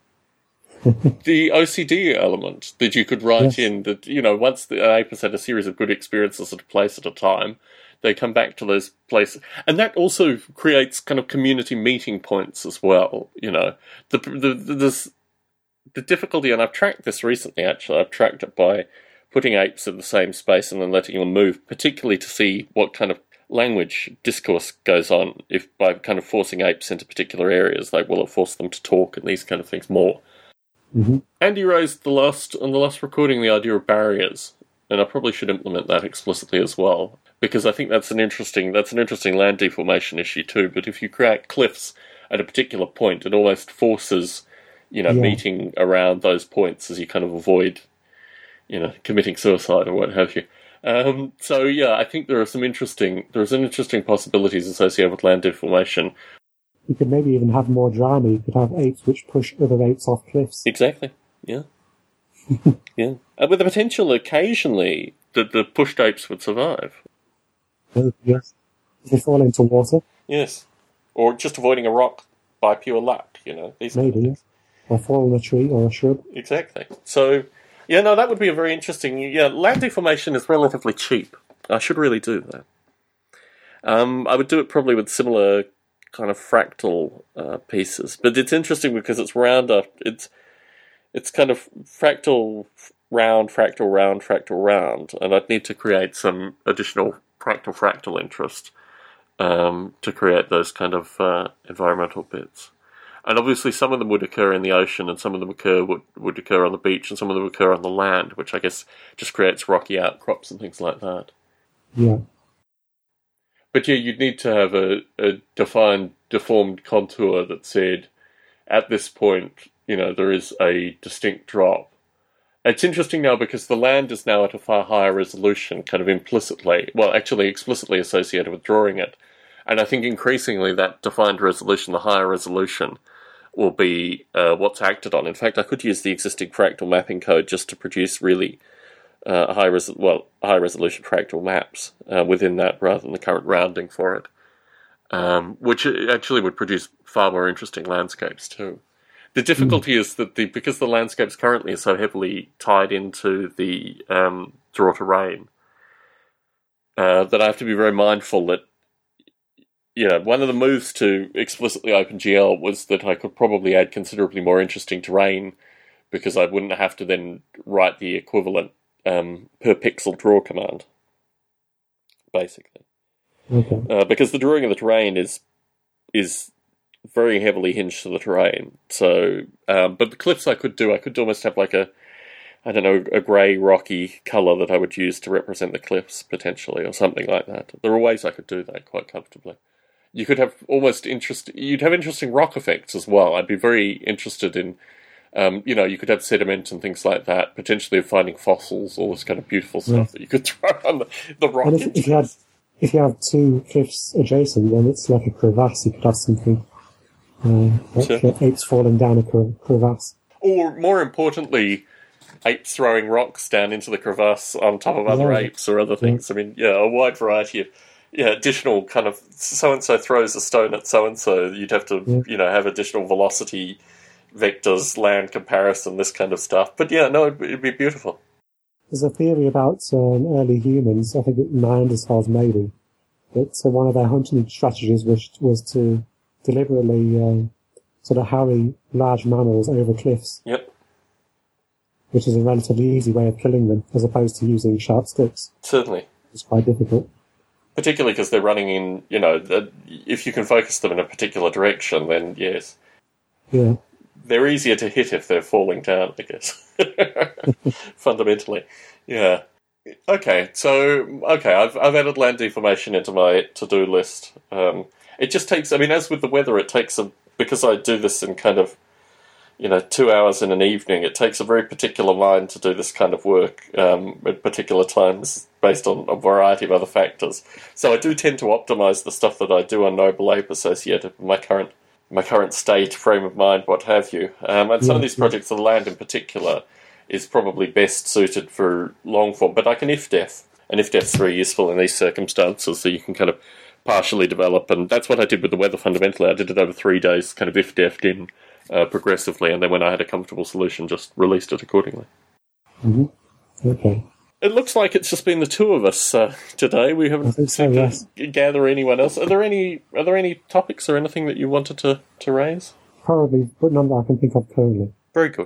The O C D element that you could write Yes. in that, you know, once the ape has had a series of good experiences at a place at a time, they come back to those places. And that also creates kind of community meeting points as well, you know. The, the, the, this, the difficulty, and I've tracked this recently actually, I've tracked it by putting apes in the same space and then letting them move, particularly to see what kind of language discourse goes on, if by kind of forcing apes into particular areas, like will it force them to talk and these kind of things more. Mm-hmm. Andy raised the last on the last recording the idea of barriers, and I probably should implement that explicitly as well, because I think that's an interesting that's an interesting land deformation issue too. But if you create cliffs at a particular point, it almost forces, you know, Yeah. meeting around those points as you kind of avoid, you know, committing suicide or what have you. Um, so yeah, I think there are some interesting there are some interesting possibilities associated with land deformation. You could maybe even have more drama. You could have apes which push other apes off cliffs. Exactly. Yeah. Yeah. And with the potential occasionally that the pushed apes would survive. Oh, yes. If they fall into water. Yes. Or just avoiding a rock by pure luck, you know. These Maybe, yes. Or fall on a tree or a shrub. Exactly. So, yeah, no, that would be a very interesting... Yeah, land deformation is relatively cheap. I should really do that. Um, I would do it probably with similar kind of fractal uh, pieces. But it's interesting because it's rounder. It's it's kind of fractal, round, fractal, round, fractal, round. And I'd need to create some additional fractal, fractal interest um, to create those kind of uh, environmental bits. And obviously some of them would occur in the ocean and some of them occur would, would occur on the beach and some of them occur on the land, which I guess just creates rocky outcrops and things like that. Yeah. But yeah, you'd need to have a, a defined, deformed contour that said, at this point, you know, there is a distinct drop. It's interesting now because the land is now at a far higher resolution, kind of implicitly, well, actually explicitly associated with drawing it. And I think increasingly that defined resolution, the higher resolution, will be uh, what's acted on. In fact, I could use the existing fractal mapping code just to produce really uh, high res- well high resolution fractal maps uh, within that, rather than the current rounding for it, um, which actually would produce far more interesting landscapes too. The difficulty mm. is that the because the landscapes currently are so heavily tied into the um, draw to rain, uh, that I have to be very mindful that. You know, one of the moves to explicitly OpenGL was that I could probably add considerably more interesting terrain because I wouldn't have to then write the equivalent um, per pixel draw command, basically. Okay. Uh, because the drawing of the terrain is is very heavily hinged to the terrain. So, um, but the cliffs I could do, I could almost have like a, I don't know, a grey rocky colour that I would use to represent the cliffs potentially, or something like that. There are ways I could do that quite comfortably. You could have almost interest. You'd have interesting rock effects as well. I'd be very interested in, um, you know, you could have sediment and things like that. Potentially finding fossils, all this kind of beautiful stuff yeah. that you could throw on the, the rock. And if, if you had if you have two cliffs adjacent, then it's like a crevasse. You could have something uh, like sure. apes falling down a crevasse, or more importantly, apes throwing rocks down into the crevasse on top of other yeah. apes or other things. Yeah. I mean, yeah, a wide variety of. Yeah, additional kind of so-and-so throws a stone at so-and-so. You'd have to, yeah. you know, have additional velocity vectors, land comparison, this kind of stuff. But yeah, no, it'd, it'd be beautiful. There's a theory about um, early humans, I think Neanderthals maybe, that uh, one of their hunting strategies was, was to deliberately uh, sort of harry large mammals over cliffs. Yep. Which is a relatively easy way of killing them, as opposed to using sharp sticks. Certainly. It's quite difficult. Particularly because they're running in, you know, the, if you can focus them in a particular direction, then yes. Yeah. They're easier to hit if they're falling down, I guess. Fundamentally. Yeah. Okay, so, okay, I've I've added land deformation into my to-do list. Um, it just takes, I mean, as with the weather, it takes a, because I do this in kind of, you know, two hours in an evening, it takes a very particular mind to do this kind of work um, at particular times based on a variety of other factors. So I do tend to optimize the stuff that I do on Noble Ape associated with my current my current state, frame of mind, what have you. Um, and some yeah, of these projects, the land in particular, is probably best suited for long form. But I can if-def, and if-def's very useful in these circumstances, so you can kind of partially develop. And that's what I did with the weather fundamentally. I did it over three days, kind of if-def'd in uh, progressively, and then when I had a comfortable solution, just released it accordingly. Mm-hmm. Okay. It looks like it's just been the two of us uh, today. We haven't so, seemed yes. to gather anyone else. Are there any Are there any topics or anything that you wanted to, to raise? Probably, but none that I can think of currently. Very good.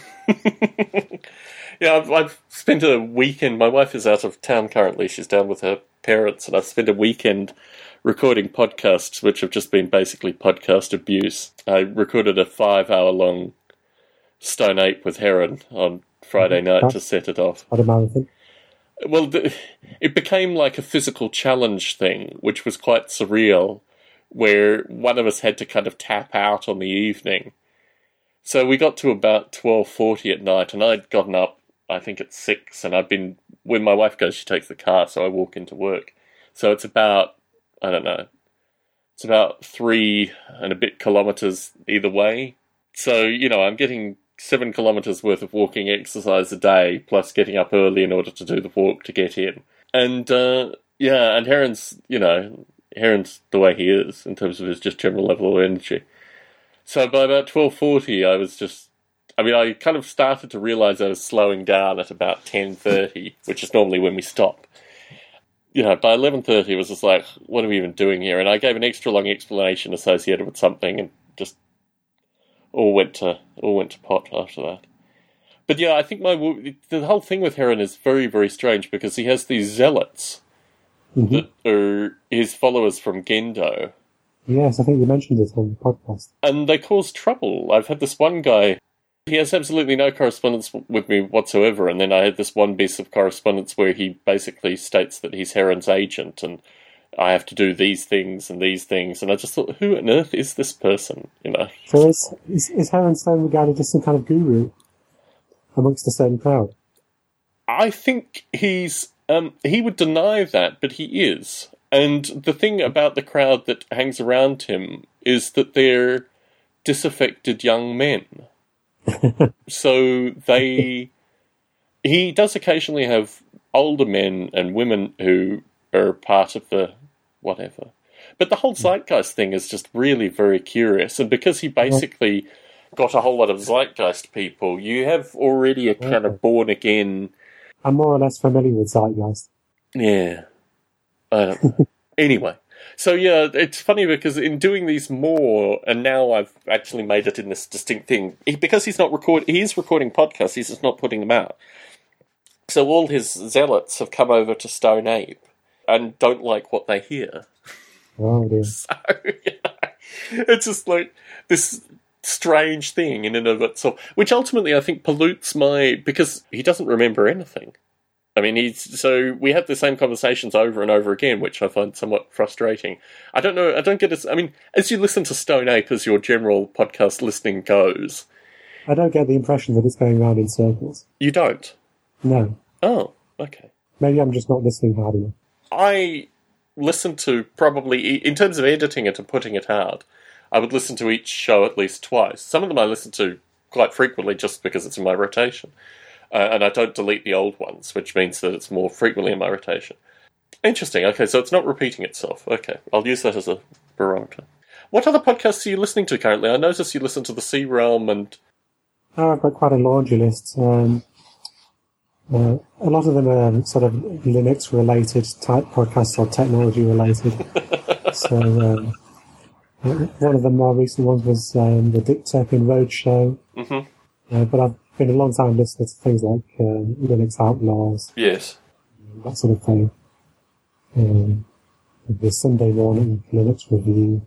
Yeah, I've, I've spent a weekend. My wife is out of town currently. She's down with her parents, and I've spent a weekend recording podcasts, which have just been basically podcast abuse. I recorded a five-hour-long Stone Ape with Heron on Friday night to set it off. What a marathon. Well, the, it became like a physical challenge thing, which was quite surreal, where one of us had to kind of tap out on the evening. So we got to about twelve forty at night, and I'd gotten up, I think, at six, and I'd been when my wife goes, she takes the car, so I walk into work. So it's about, I don't know, it's about three and a bit kilometres either way. So, you know, I'm getting seven kilometres worth of walking exercise a day, plus getting up early in order to do the walk to get in. And, uh, yeah, and Heron's, you know, Heron's the way he is in terms of his just general level of energy. So by about twelve forty, I was just, I mean, I kind of started to realise I was slowing down at about ten thirty, which is normally when we stop. You know, by eleven thirty, it was just like, what are we even doing here? And I gave an extra long explanation associated with something, and just all went to all went to pot after that. But yeah, I think my the whole thing with Heron is very, very strange, because he has these zealots mm-hmm. that are his followers from Gendo. Yes, I think you mentioned it on the podcast. And they cause trouble. I've had this one guy, he has absolutely no correspondence with me whatsoever, and then I had this one piece of correspondence where he basically states that he's Heron's agent, and I have to do these things and these things, and I just thought, who on earth is this person, you know? So is, is, is Heron Stone regarded as some kind of guru amongst a certain crowd? I think he's, um, he would deny that, but he is. And the thing about the crowd that hangs around him is that they're disaffected young men. So they... He does occasionally have older men and women who are part of the whatever. But the whole Zeitgeist thing is just really very curious. And because he basically got a whole lot of Zeitgeist people, you have already a kind of born-again... I'm more or less familiar with Zeitgeist. Yeah. I don't know. Anyway, so yeah, it's funny because in doing these more, and now I've actually made it in this distinct thing, he, because he's not record, he is recording podcasts, he's just not putting them out. So all his zealots have come over to Stone Ape and don't like what they hear. Oh dear. So, yeah, it's just like this strange thing in and of itself, which ultimately I think pollutes my, because he doesn't remember anything. I mean, he's, so we have the same conversations over and over again, which I find somewhat frustrating. I don't know, I don't get as, I mean, as you listen to Stone Ape, as your general podcast listening goes... I don't get the impression that it's going round in circles. You don't? No. Oh, okay. Maybe I'm just not listening hard enough. I listen to probably, in terms of editing it and putting it out, I would listen to each show at least twice. Some of them I listen to quite frequently just because it's in my rotation. Uh, and I don't delete the old ones, which means that it's more frequently in my rotation. Interesting. Okay, so it's not repeating itself. Okay, I'll use that as a barometer. What other podcasts are you listening to currently? I notice you listen to the Sea Realm and... Oh, I've got quite a laundry list. Um, uh, a lot of them are sort of Linux-related type podcasts or technology-related. So um, one of the more recent ones was um, the Dick Turpin Roadshow. Mm-hmm. Uh, but I've been a long time listener to things like um, Linux Outlaws. Yes. That sort of thing. Um, the Sunday morning Linux Review.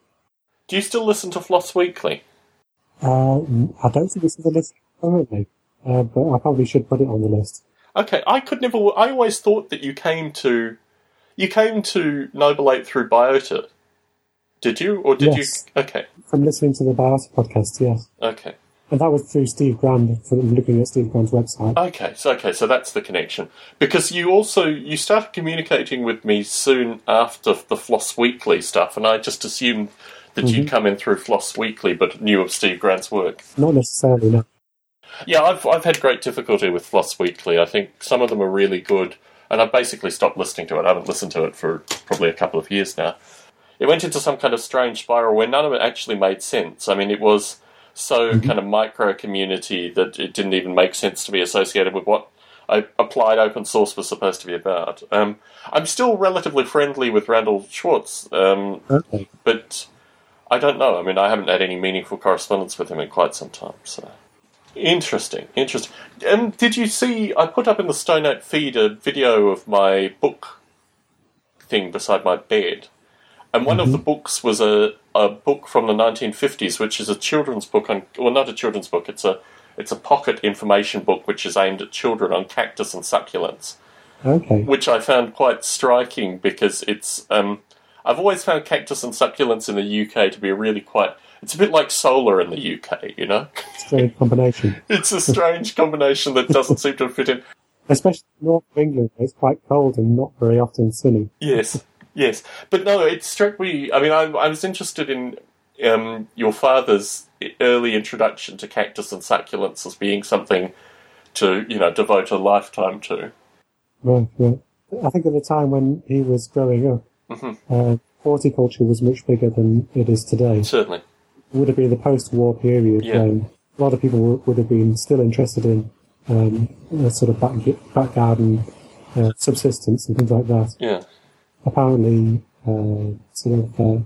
Do you still listen to Floss Weekly? Uh, I don't think it's on the list currently, uh, but I probably should put it on the list. Okay, I could never... I always thought that you came to... You came to Noble Ape through Biota. Did you? Or did yes. you... Okay. From listening to the Biota podcast, yes. Okay. And that was through Steve Grand, from looking at Steve Grand's website. Okay, so okay, so that's the connection. Because you also, you started communicating with me soon after the Floss Weekly stuff, and I just assumed that mm-hmm. you'd come in through Floss Weekly, but knew of Steve Grand's work. Not necessarily, no. Yeah, I've I've had great difficulty with Floss Weekly. I think some of them are really good, and I've basically stopped listening to it. I haven't listened to it for probably a couple of years now. It went into some kind of strange spiral where none of it actually made sense. I mean, it was... so mm-hmm. kind of micro-community that it didn't even make sense to be associated with what I applied open source was supposed to be about. Um, I'm still relatively friendly with Randall Schwartz, um, okay. but I don't know. I mean, I haven't had any meaningful correspondence with him in quite some time. So Interesting, interesting. Um, did you see, I put up in the Stone Ape feed a video of my book thing beside my bed. And one mm-hmm. of the books was a, a book from the nineteen fifties, which is a children's book on, well, not a children's book, it's a it's a pocket information book which is aimed at children on cactus and succulents. Okay. Which I found quite striking because it's, um, I've always found cactus and succulents in the U K to be a really quite, it's a bit like solar in the U K, you know? Strange combination. It's a strange combination that doesn't seem to fit in. Especially north of England, where it's quite cold and not very often sunny. Yes, yes. But no, it struck me... I mean, I, I was interested in um, your father's early introduction to cactus and succulents as being something to, you know, devote a lifetime to. Right, right. I think at the time when he was growing up, mm-hmm. uh, horticulture was much bigger than it is today. Certainly. It would have been the post-war period yeah. when a lot of people would have been still interested in um, sort of back, back garden uh, subsistence and things like that. Yeah. Apparently, uh, sort of uh,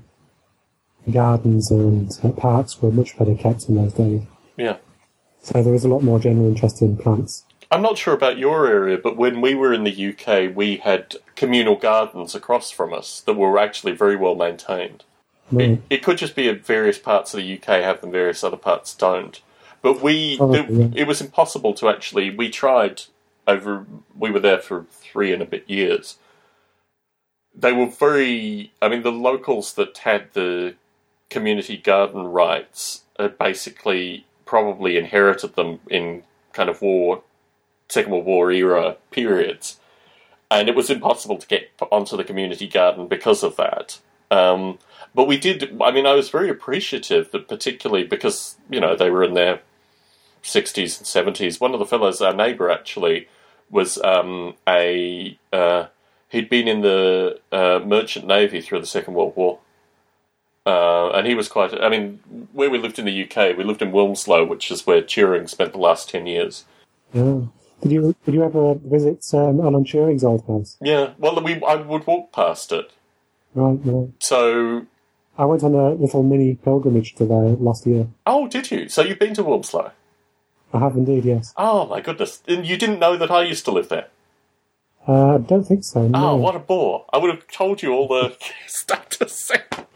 gardens and uh, parks were much better kept in those days. Yeah. So there was a lot more general interest in plants. I'm not sure about your area, but when we were in the U K, we had communal gardens across from us that were actually very well maintained. Right. It, it could just be that various parts of the U K have them, various other parts don't. But we, oh, it, yeah. it was impossible to actually, we tried over, we were there for three and a bit years. They were very, I mean, the locals that had the community garden rights had basically probably inherited them in kind of war, Second World War era periods. And it was impossible to get onto the community garden because of that. Um, but we did, I mean, I was very appreciative that particularly because, you know, they were in their sixties and seventies. One of the fellows, our neighbour actually, was um, a, uh, he'd been in the uh, Merchant Navy through the Second World War. Uh, and he was quite, I mean, where we lived in the U K, we lived in Wilmslow, which is where Turing spent the last ten years. Yeah. Did you did you ever visit um, Alan Turing's old house? Yeah, well, we I would walk past it. Right, right. So... I went on a little mini pilgrimage to there last year. Oh, did you? So you've been to Wilmslow? I have indeed, yes. Oh, my goodness. And you didn't know that I used to live there? Uh, I don't think so, no. Oh, what a bore. I would have told you all the stuff to say.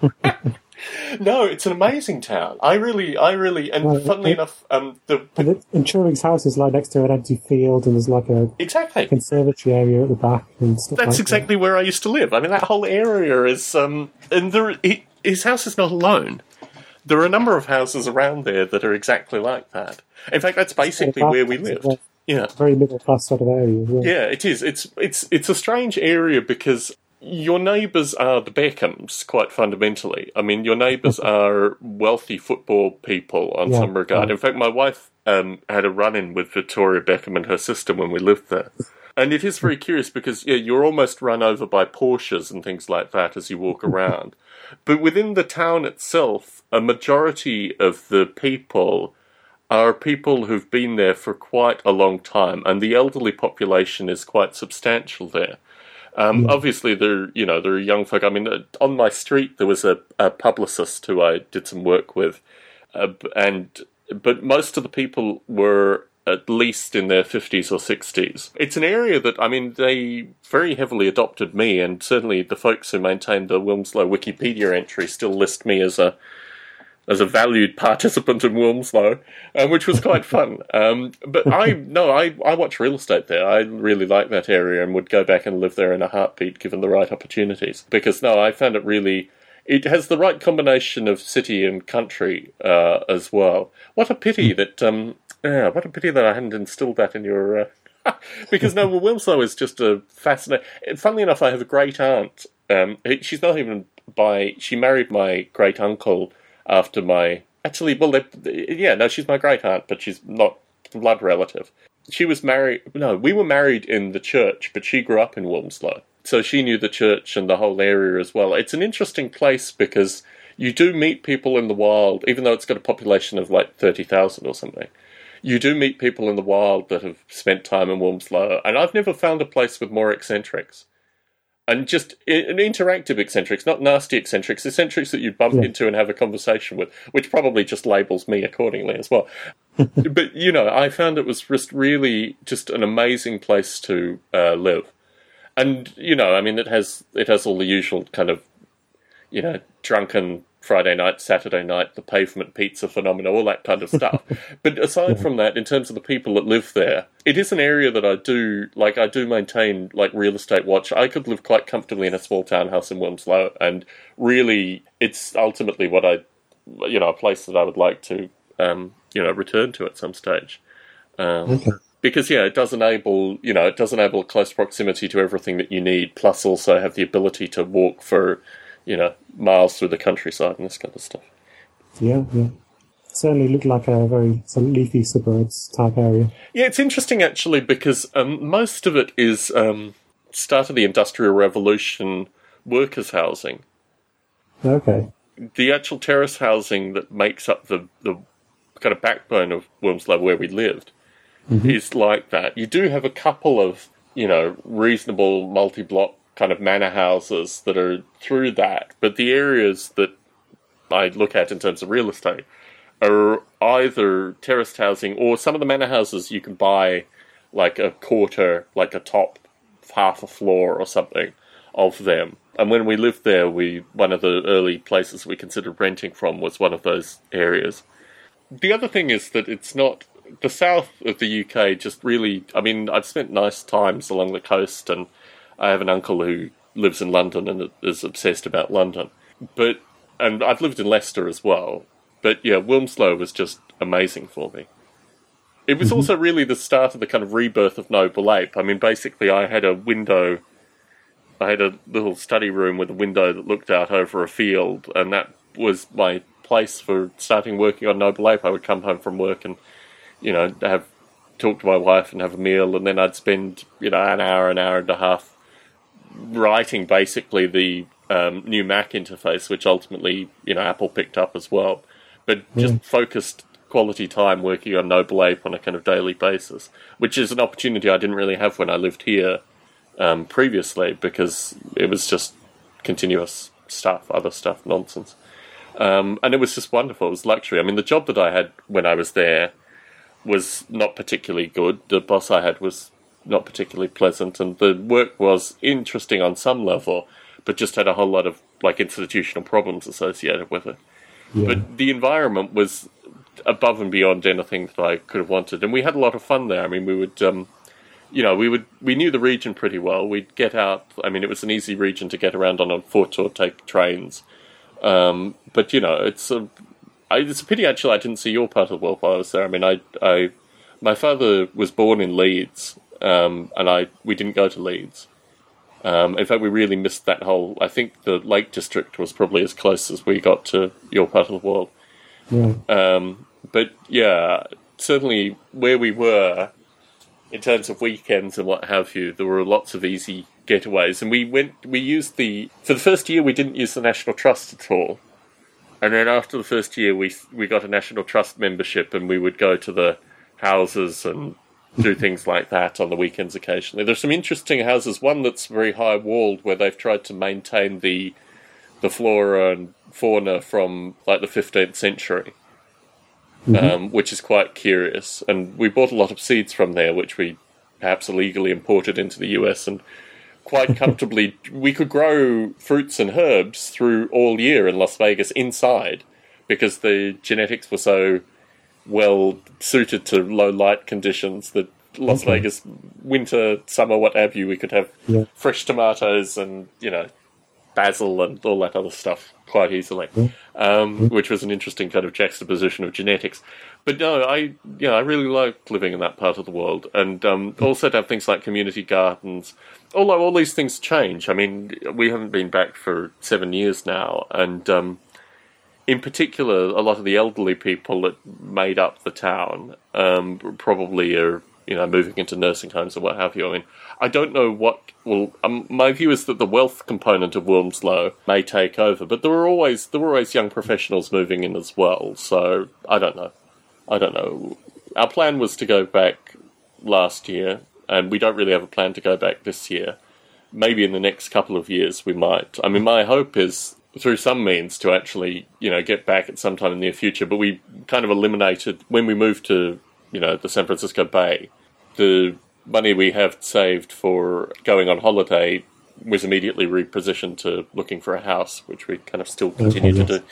No, it's an amazing town. I really, I really, and well, funnily it, enough, um, the, and, it, and Turing's house is like next to an empty field, and there's like a exactly conservatory area at the back and stuff. That's like exactly that. where I used to live. I mean, that whole area is, um, and there, he, his house is not alone. There are a number of houses around there that are exactly like that. In fact, that's basically where we lived. Well. Yeah, very middle class sort of area. Yeah. yeah, it is. It's it's it's a strange area because your neighbours are the Beckhams, quite fundamentally. I mean, your neighbours are wealthy football people on yeah, some regard. Yeah. In fact, my wife um, had a run-in with Victoria Beckham and her sister when we lived there. And it is very curious because yeah, you're almost run over by Porsches and things like that as you walk around. But within the town itself, a majority of the people are people who've been there for quite a long time, and the elderly population is quite substantial there. Um, yeah. Obviously, there you know there are young folk. I mean, on my street there was a, a publicist who I did some work with, uh, and but most of the people were at least in their fifties or sixties. It's an area that, I mean, they very heavily adopted me, and certainly the folks who maintained the Wilmslow Wikipedia entry still list me as a as a valued participant in Wilmslow, um, which was quite fun. Um, but I, no, I, I watch real estate there. I really like that area and would go back and live there in a heartbeat given the right opportunities. Because, no, I found it really, it has the right combination of city and country uh, as well. What a pity that, um, yeah, what a pity that I hadn't instilled that in your, uh, because, no, well, Wilmslow is just a fascinating, funnily enough, I have a great aunt. Um, she's not even by, she married my great uncle after my... Actually, well, they, yeah, no, she's my great-aunt, but she's not blood relative. She was married... No, we were married in the church, but she grew up in Wilmslow. So she knew the church and the whole area as well. It's an interesting place because you do meet people in the wild, even though it's got a population of like thirty thousand or something. You do meet people in the wild that have spent time in Wilmslow, and I've never found a place with more eccentrics. And just an interactive eccentrics, not nasty eccentrics, eccentrics that you bump yeah. into and have a conversation with, which probably just labels me accordingly as well. But, you know, I found it was just really just an amazing place to uh, live. And, you know, I mean, it has it has all the usual kind of, you know, drunken Friday night, Saturday night, the pavement pizza phenomena, all that kind of stuff. But aside yeah. from that, in terms of the people that live there, it is an area that I do, like, I do maintain, like, real estate watch. I could live quite comfortably in a small townhouse in Wilmslow, and really, it's ultimately what I, you know, a place that I would like to, um, you know, return to at some stage. Um, okay. because, yeah, it does enable, you know, it does enable close proximity to everything that you need, plus also have the ability to walk for, you know, miles through the countryside and this kind of stuff. Yeah, yeah. Certainly looked like a very sort of leafy suburbs type area. Yeah, it's interesting, actually, because um, most of it is um, start of the Industrial Revolution workers' housing. Okay. The actual terrace housing that makes up the, the kind of backbone of Wilmslow, where we lived, mm-hmm. is like that. You do have a couple of, you know, reasonable multi-block kind of manor houses that are through that, but the areas that I look at in terms of real estate are either terraced housing, or some of the manor houses you can buy like a quarter, like a top half a floor or something of them. And when we lived there, we one of the early places we considered renting from was one of those areas. The other thing is that it's not... The south of the U K just really... I mean, I've spent nice times along the coast, and I have an uncle who lives in London and is obsessed about London. But and I've lived in Leicester as well. But yeah, Wilmslow was just amazing for me. It was mm-hmm. also really the start of the kind of rebirth of Noble Ape. I mean, basically, I had a window... I had a little study room with a window that looked out over a field, and that was my place for starting working on Noble Ape. I would come home from work and, you know, have talk to my wife and have a meal, and then I'd spend, you know, an hour, an hour and a half writing basically the um, new Mac interface, which ultimately, you know, Apple picked up as well. But just mm. focused quality time working on Noble Ape on a kind of daily basis, which is an opportunity I didn't really have when I lived here um, previously, because it was just continuous stuff, other stuff, nonsense. Um, and it was just wonderful. It was luxury. I mean, the job that I had when I was there was not particularly good. The boss I had was not particularly pleasant, and the work was interesting on some level, but just had a whole lot of like institutional problems associated with it. Yeah. But the environment was above and beyond anything that I could have wanted, and we had a lot of fun there. I mean, we would, um, you know, we would we knew the region pretty well. We'd get out. I mean, it was an easy region to get around on on foot or take trains. Um, but you know, it's a I, it's a pity actually I didn't see your part of the world while I was there. I mean, I, I my father was born in Leeds, um, and I we didn't go to Leeds. Um, in fact, we really missed that whole... I think the Lake District was probably as close as we got to your part of the world. Yeah. Um, but, yeah, certainly where we were, in terms of weekends and what have you, there were lots of easy getaways. And we went... We used the... For the first year, we didn't use the National Trust at all. And then after the first year, we we got a National Trust membership, and we would go to the houses and do things like that on the weekends occasionally. There's some interesting houses. One that's very high walled, where they've tried to maintain the the flora and fauna from like the fifteenth century, mm-hmm. um, which is quite curious. And we bought a lot of seeds from there, which we perhaps illegally imported into the U S, and quite comfortably we could grow fruits and herbs through all year in Las Vegas inside, because the genetics were so well suited to low light conditions that Las okay. Vegas, winter, summer, what have you, we could have yeah. fresh tomatoes and, you know, basil and all that other stuff quite easily, yeah. Um, yeah. which was an interesting kind of juxtaposition of genetics. But no, I yeah, I really liked living in that part of the world, and um, also to have things like community gardens. Although all these things change. I mean, we haven't been back for seven years now, and um, in particular, a lot of the elderly people that made up the town um, probably are, you know, moving into nursing homes or what have you. I mean, I don't know what will... Um, my view is that the wealth component of Wilmslow may take over, but there were always there were always young professionals moving in as well, so I don't know. I don't know. Our plan was to go back last year, and we don't really have a plan to go back this year. Maybe in the next couple of years we might. I mean, my hope is through some means to actually, you know, get back at some time in the near future, but we kind of eliminated, when we moved to, you know, the San Francisco Bay, the money we have saved for going on holiday was immediately repositioned to looking for a house, which we kind of still continue okay, yes. to do.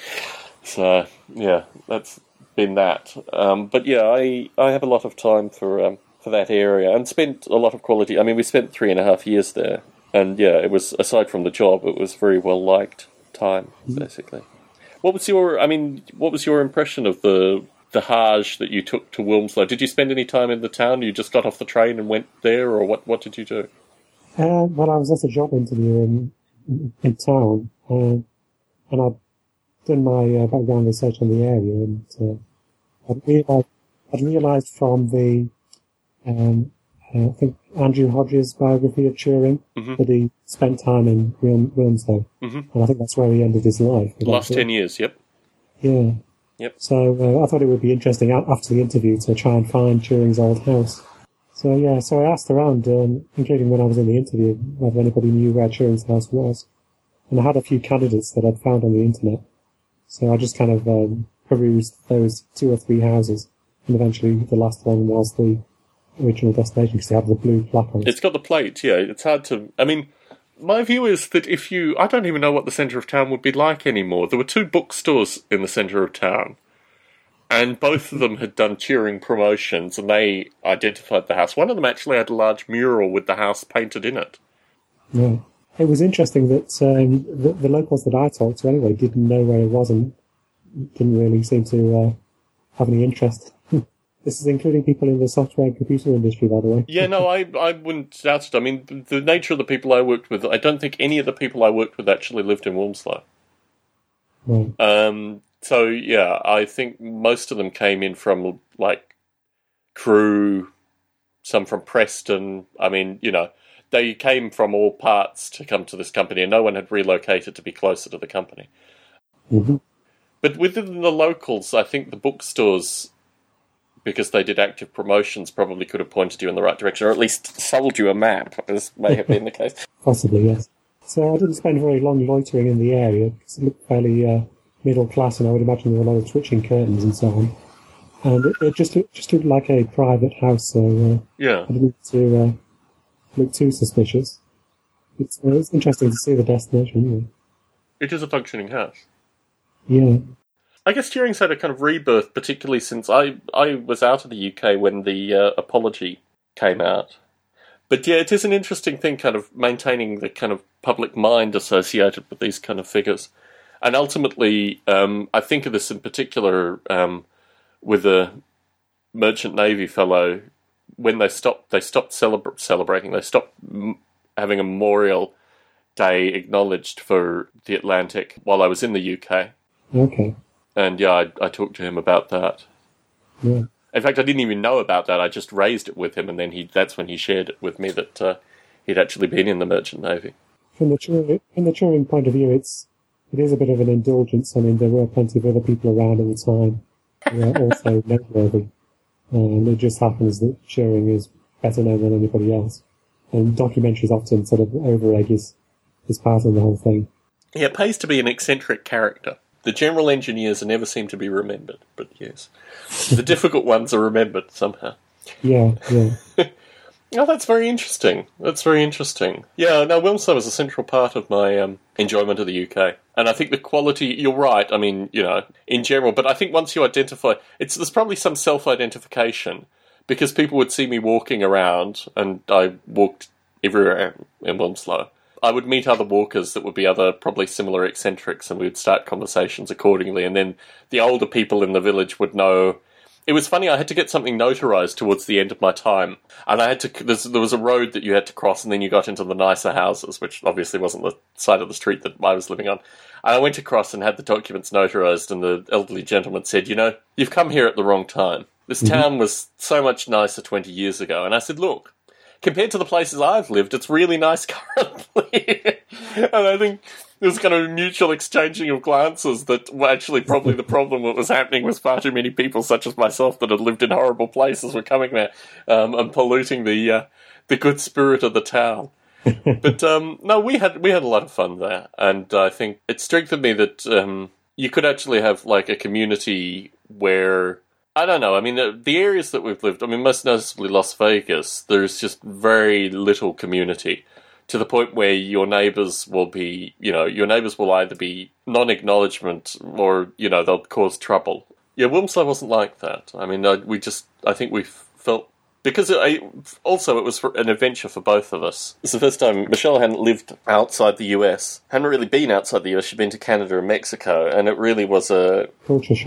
So, yeah, that's been that. Um, but yeah, I, I have a lot of time for um, for that area, and spent a lot of quality. I mean, we spent three and a half years there, and yeah, it was, aside from the job, it was very well liked time, basically. What was your, I mean, what was your impression of the the Hajj that you took to Wilmslow, did you spend any time in the town? You just got off the train and went there, or what, what did you do? Uh, well, I was at a job interview in, in town, uh, and I'd done my uh, background research on the area, and uh, I'd, realised, I'd realised from the, um, uh, I think, Andrew Hodges' biography of Turing, mm-hmm. that he spent time in Wilm- Wilmslow, mm-hmm. and I think that's where he ended his life. The last ten years, yep. Yeah. Yep. So uh, I thought it would be interesting after the interview to try and find Turing's old house. So yeah, so I asked around, um, including when I was in the interview, whether anybody knew where Turing's house was. And I had a few candidates that I'd found on the internet. So I just kind of um, perused those two or three houses, and eventually the last one was the original destination because they have the blue plaque on it. It's got the plate, yeah. It's hard to... I mean, my view is that if you... I don't even know what the centre of town would be like anymore. There were two bookstores in the centre of town, and both of them had done Turing promotions, and they identified the house. One of them actually had a large mural with the house painted in it. Yeah. It was interesting that um, the, the locals that I talked to anyway didn't know where it was and didn't really seem to uh, have any interest. This is including people in the software and computer industry, by the way. Yeah, no, I I wouldn't doubt it. I mean, the nature of the people I worked with, I don't think any of the people I worked with actually lived in Wilmslow. Right. Um, so, yeah, I think most of them came in from, like, Crewe, some from Preston. I mean, you know, they came from all parts to come to this company, and no one had relocated to be closer to the company. Mm-hmm. But within the locals, I think the bookstores, because they did active promotions, probably could have pointed you in the right direction, or at least sold you a map, as may have been the case. Possibly, yes. So I didn't spend very long loitering in the area, because it looked fairly uh, middle class, and I would imagine there were a lot of twitching curtains and so on. And it, it just, looked, just looked like a private house, so uh, yeah. I didn't to, uh, look too suspicious. It's, uh, it's interesting to see the destination, anyway. It is a functioning house. Yeah. I guess Turing's had a kind of rebirth, particularly since I, I was out of the U K when the uh, Apology came out. But yeah, it is an interesting thing, kind of maintaining the kind of public mind associated with these kind of figures. And ultimately, um, I think of this in particular um, with a Merchant Navy fellow. When they stopped, they stopped celebra- celebrating. They stopped m- having a Memorial Day acknowledged for the Atlantic while I was in the U K. Okay. And yeah, I, I talked to him about that. Yeah. In fact, I didn't even know about that. I just raised it with him, and then he that's when he shared it with me that uh, he'd actually been in the Merchant Navy. From the Turing, from the Turing point of view, it's it is a bit of an indulgence. I mean, there were plenty of other people around at the time who were also noteworthy. And it just happens that Turing is better known than anybody else. And documentaries often sort of over-egg his, his part in the whole thing. Yeah, it pays to be an eccentric character. The general engineers never seem to be remembered, but yes. The difficult ones are remembered somehow. Yeah, yeah. Oh, that's very interesting. That's very interesting. Yeah, no, Wilmslow was a central part of my um, enjoyment of the U K. And I think the quality, you're right, I mean, you know, in general, but I think once you identify, it's there's probably some self-identification, because people would see me walking around, and I walked everywhere in Wilmslow. I would meet other walkers that would be other probably similar eccentrics, and we would start conversations accordingly. And then the older people in the village would know. It was funny, I had to get something notarized towards the end of my time. And I had to, there was a road that you had to cross, and then you got into the nicer houses, which obviously wasn't the side of the street that I was living on. And I went across and had the documents notarized, and the elderly gentleman said, you know, you've come here at the wrong time. This mm-hmm. town was so much nicer twenty years ago. And I said, look, compared to the places I've lived, it's really nice currently. And I think there was kind of a mutual exchanging of glances that were actually probably the problem that was happening was far too many people such as myself that had lived in horrible places were coming there um, and polluting the uh, the good spirit of the town. But um, no, we had we had a lot of fun there, and I think it strengthened me that um, you could actually have like a community where, I don't know, I mean, the, the areas that we've lived, I mean, most noticeably Las Vegas, there's just very little community, to the point where your neighbours will be, you know, your neighbours will either be non-acknowledgement or, you know, they'll cause trouble. Yeah, Wilmslow wasn't like that. I mean, I, we just, I think we felt, because it, I, also it was for an adventure for both of us. It's the first time Michelle hadn't lived outside the U S, hadn't really been outside the U S, she'd been to Canada and Mexico, and it really was a... Culture shock.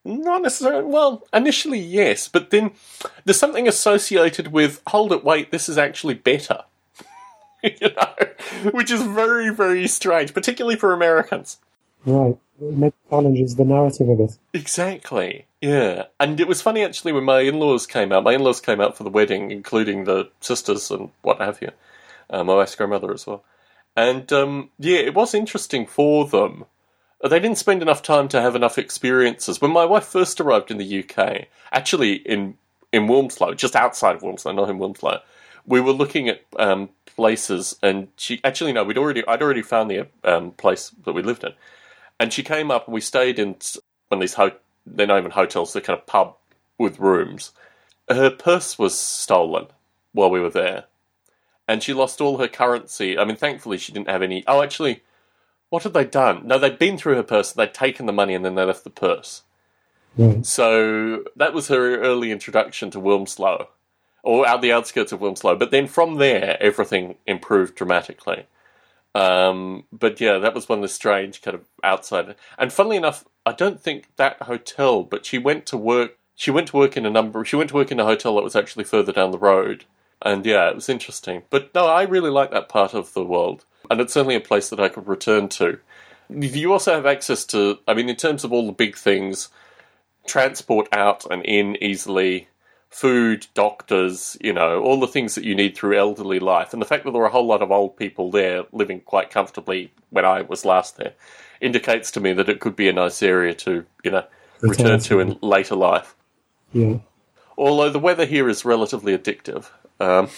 Not necessarily. Well, initially, yes, but then there's something associated with, hold it, wait, this is actually better. You know? Which is very, very strange, particularly for Americans. Right. It challenges the narrative of it. Exactly. Yeah. And it was funny, actually, when my in-laws came out. My in-laws came out for the wedding, including the sisters and what have you. Uh, my wife's grandmother as well. And, um, yeah, it was interesting for them. They didn't spend enough time to have enough experiences. When my wife first arrived in the U K, actually in, in Wilmslow, just outside of Wilmslow, not in Wilmslow, we were looking at um, places, and she... Actually, no, we'd already I'd already found the um, place that we lived in. And she came up, and we stayed in one of these, ho- they're not even hotels, they're kind of pub with rooms. Her purse was stolen while we were there. And she lost all her currency. I mean, thankfully she didn't have any... Oh, actually, what had they done? No, they'd been through her purse, they'd taken the money, and then they left the purse. Right. So that was her early introduction to Wilmslow, or out the outskirts of Wilmslow. But then from there, everything improved dramatically. Um, but yeah, that was one of the strange kind of outside. And funnily enough, I don't think that hotel, but she went to work, she went to work in a number, she went to work in a hotel that was actually further down the road. And yeah, it was interesting. But no, I really like that part of the world. And it's certainly a place that I could return to. You also have access to, I mean, in terms of all the big things, transport out and in easily, food, doctors, you know, all the things that you need through elderly life. And the fact that there were a whole lot of old people there living quite comfortably when I was last there indicates to me that it could be a nice area to, you know, return to in later life. Yeah. Although the weather here is relatively addictive. Um,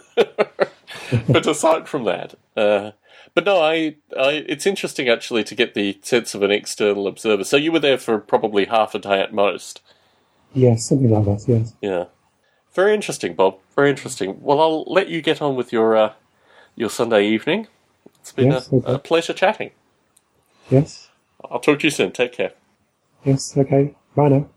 but aside from that, uh, but no, I, I, it's interesting actually to get the sense of an external observer. So you were there for probably half a day at most. Yes, something like that, yes. Yeah. Very interesting, Bob. Very interesting. Well, I'll let you get on with your uh, your Sunday evening. It's been yes, a, okay. a pleasure chatting. Yes. I'll talk to you soon. Take care. Yes, okay. Bye now.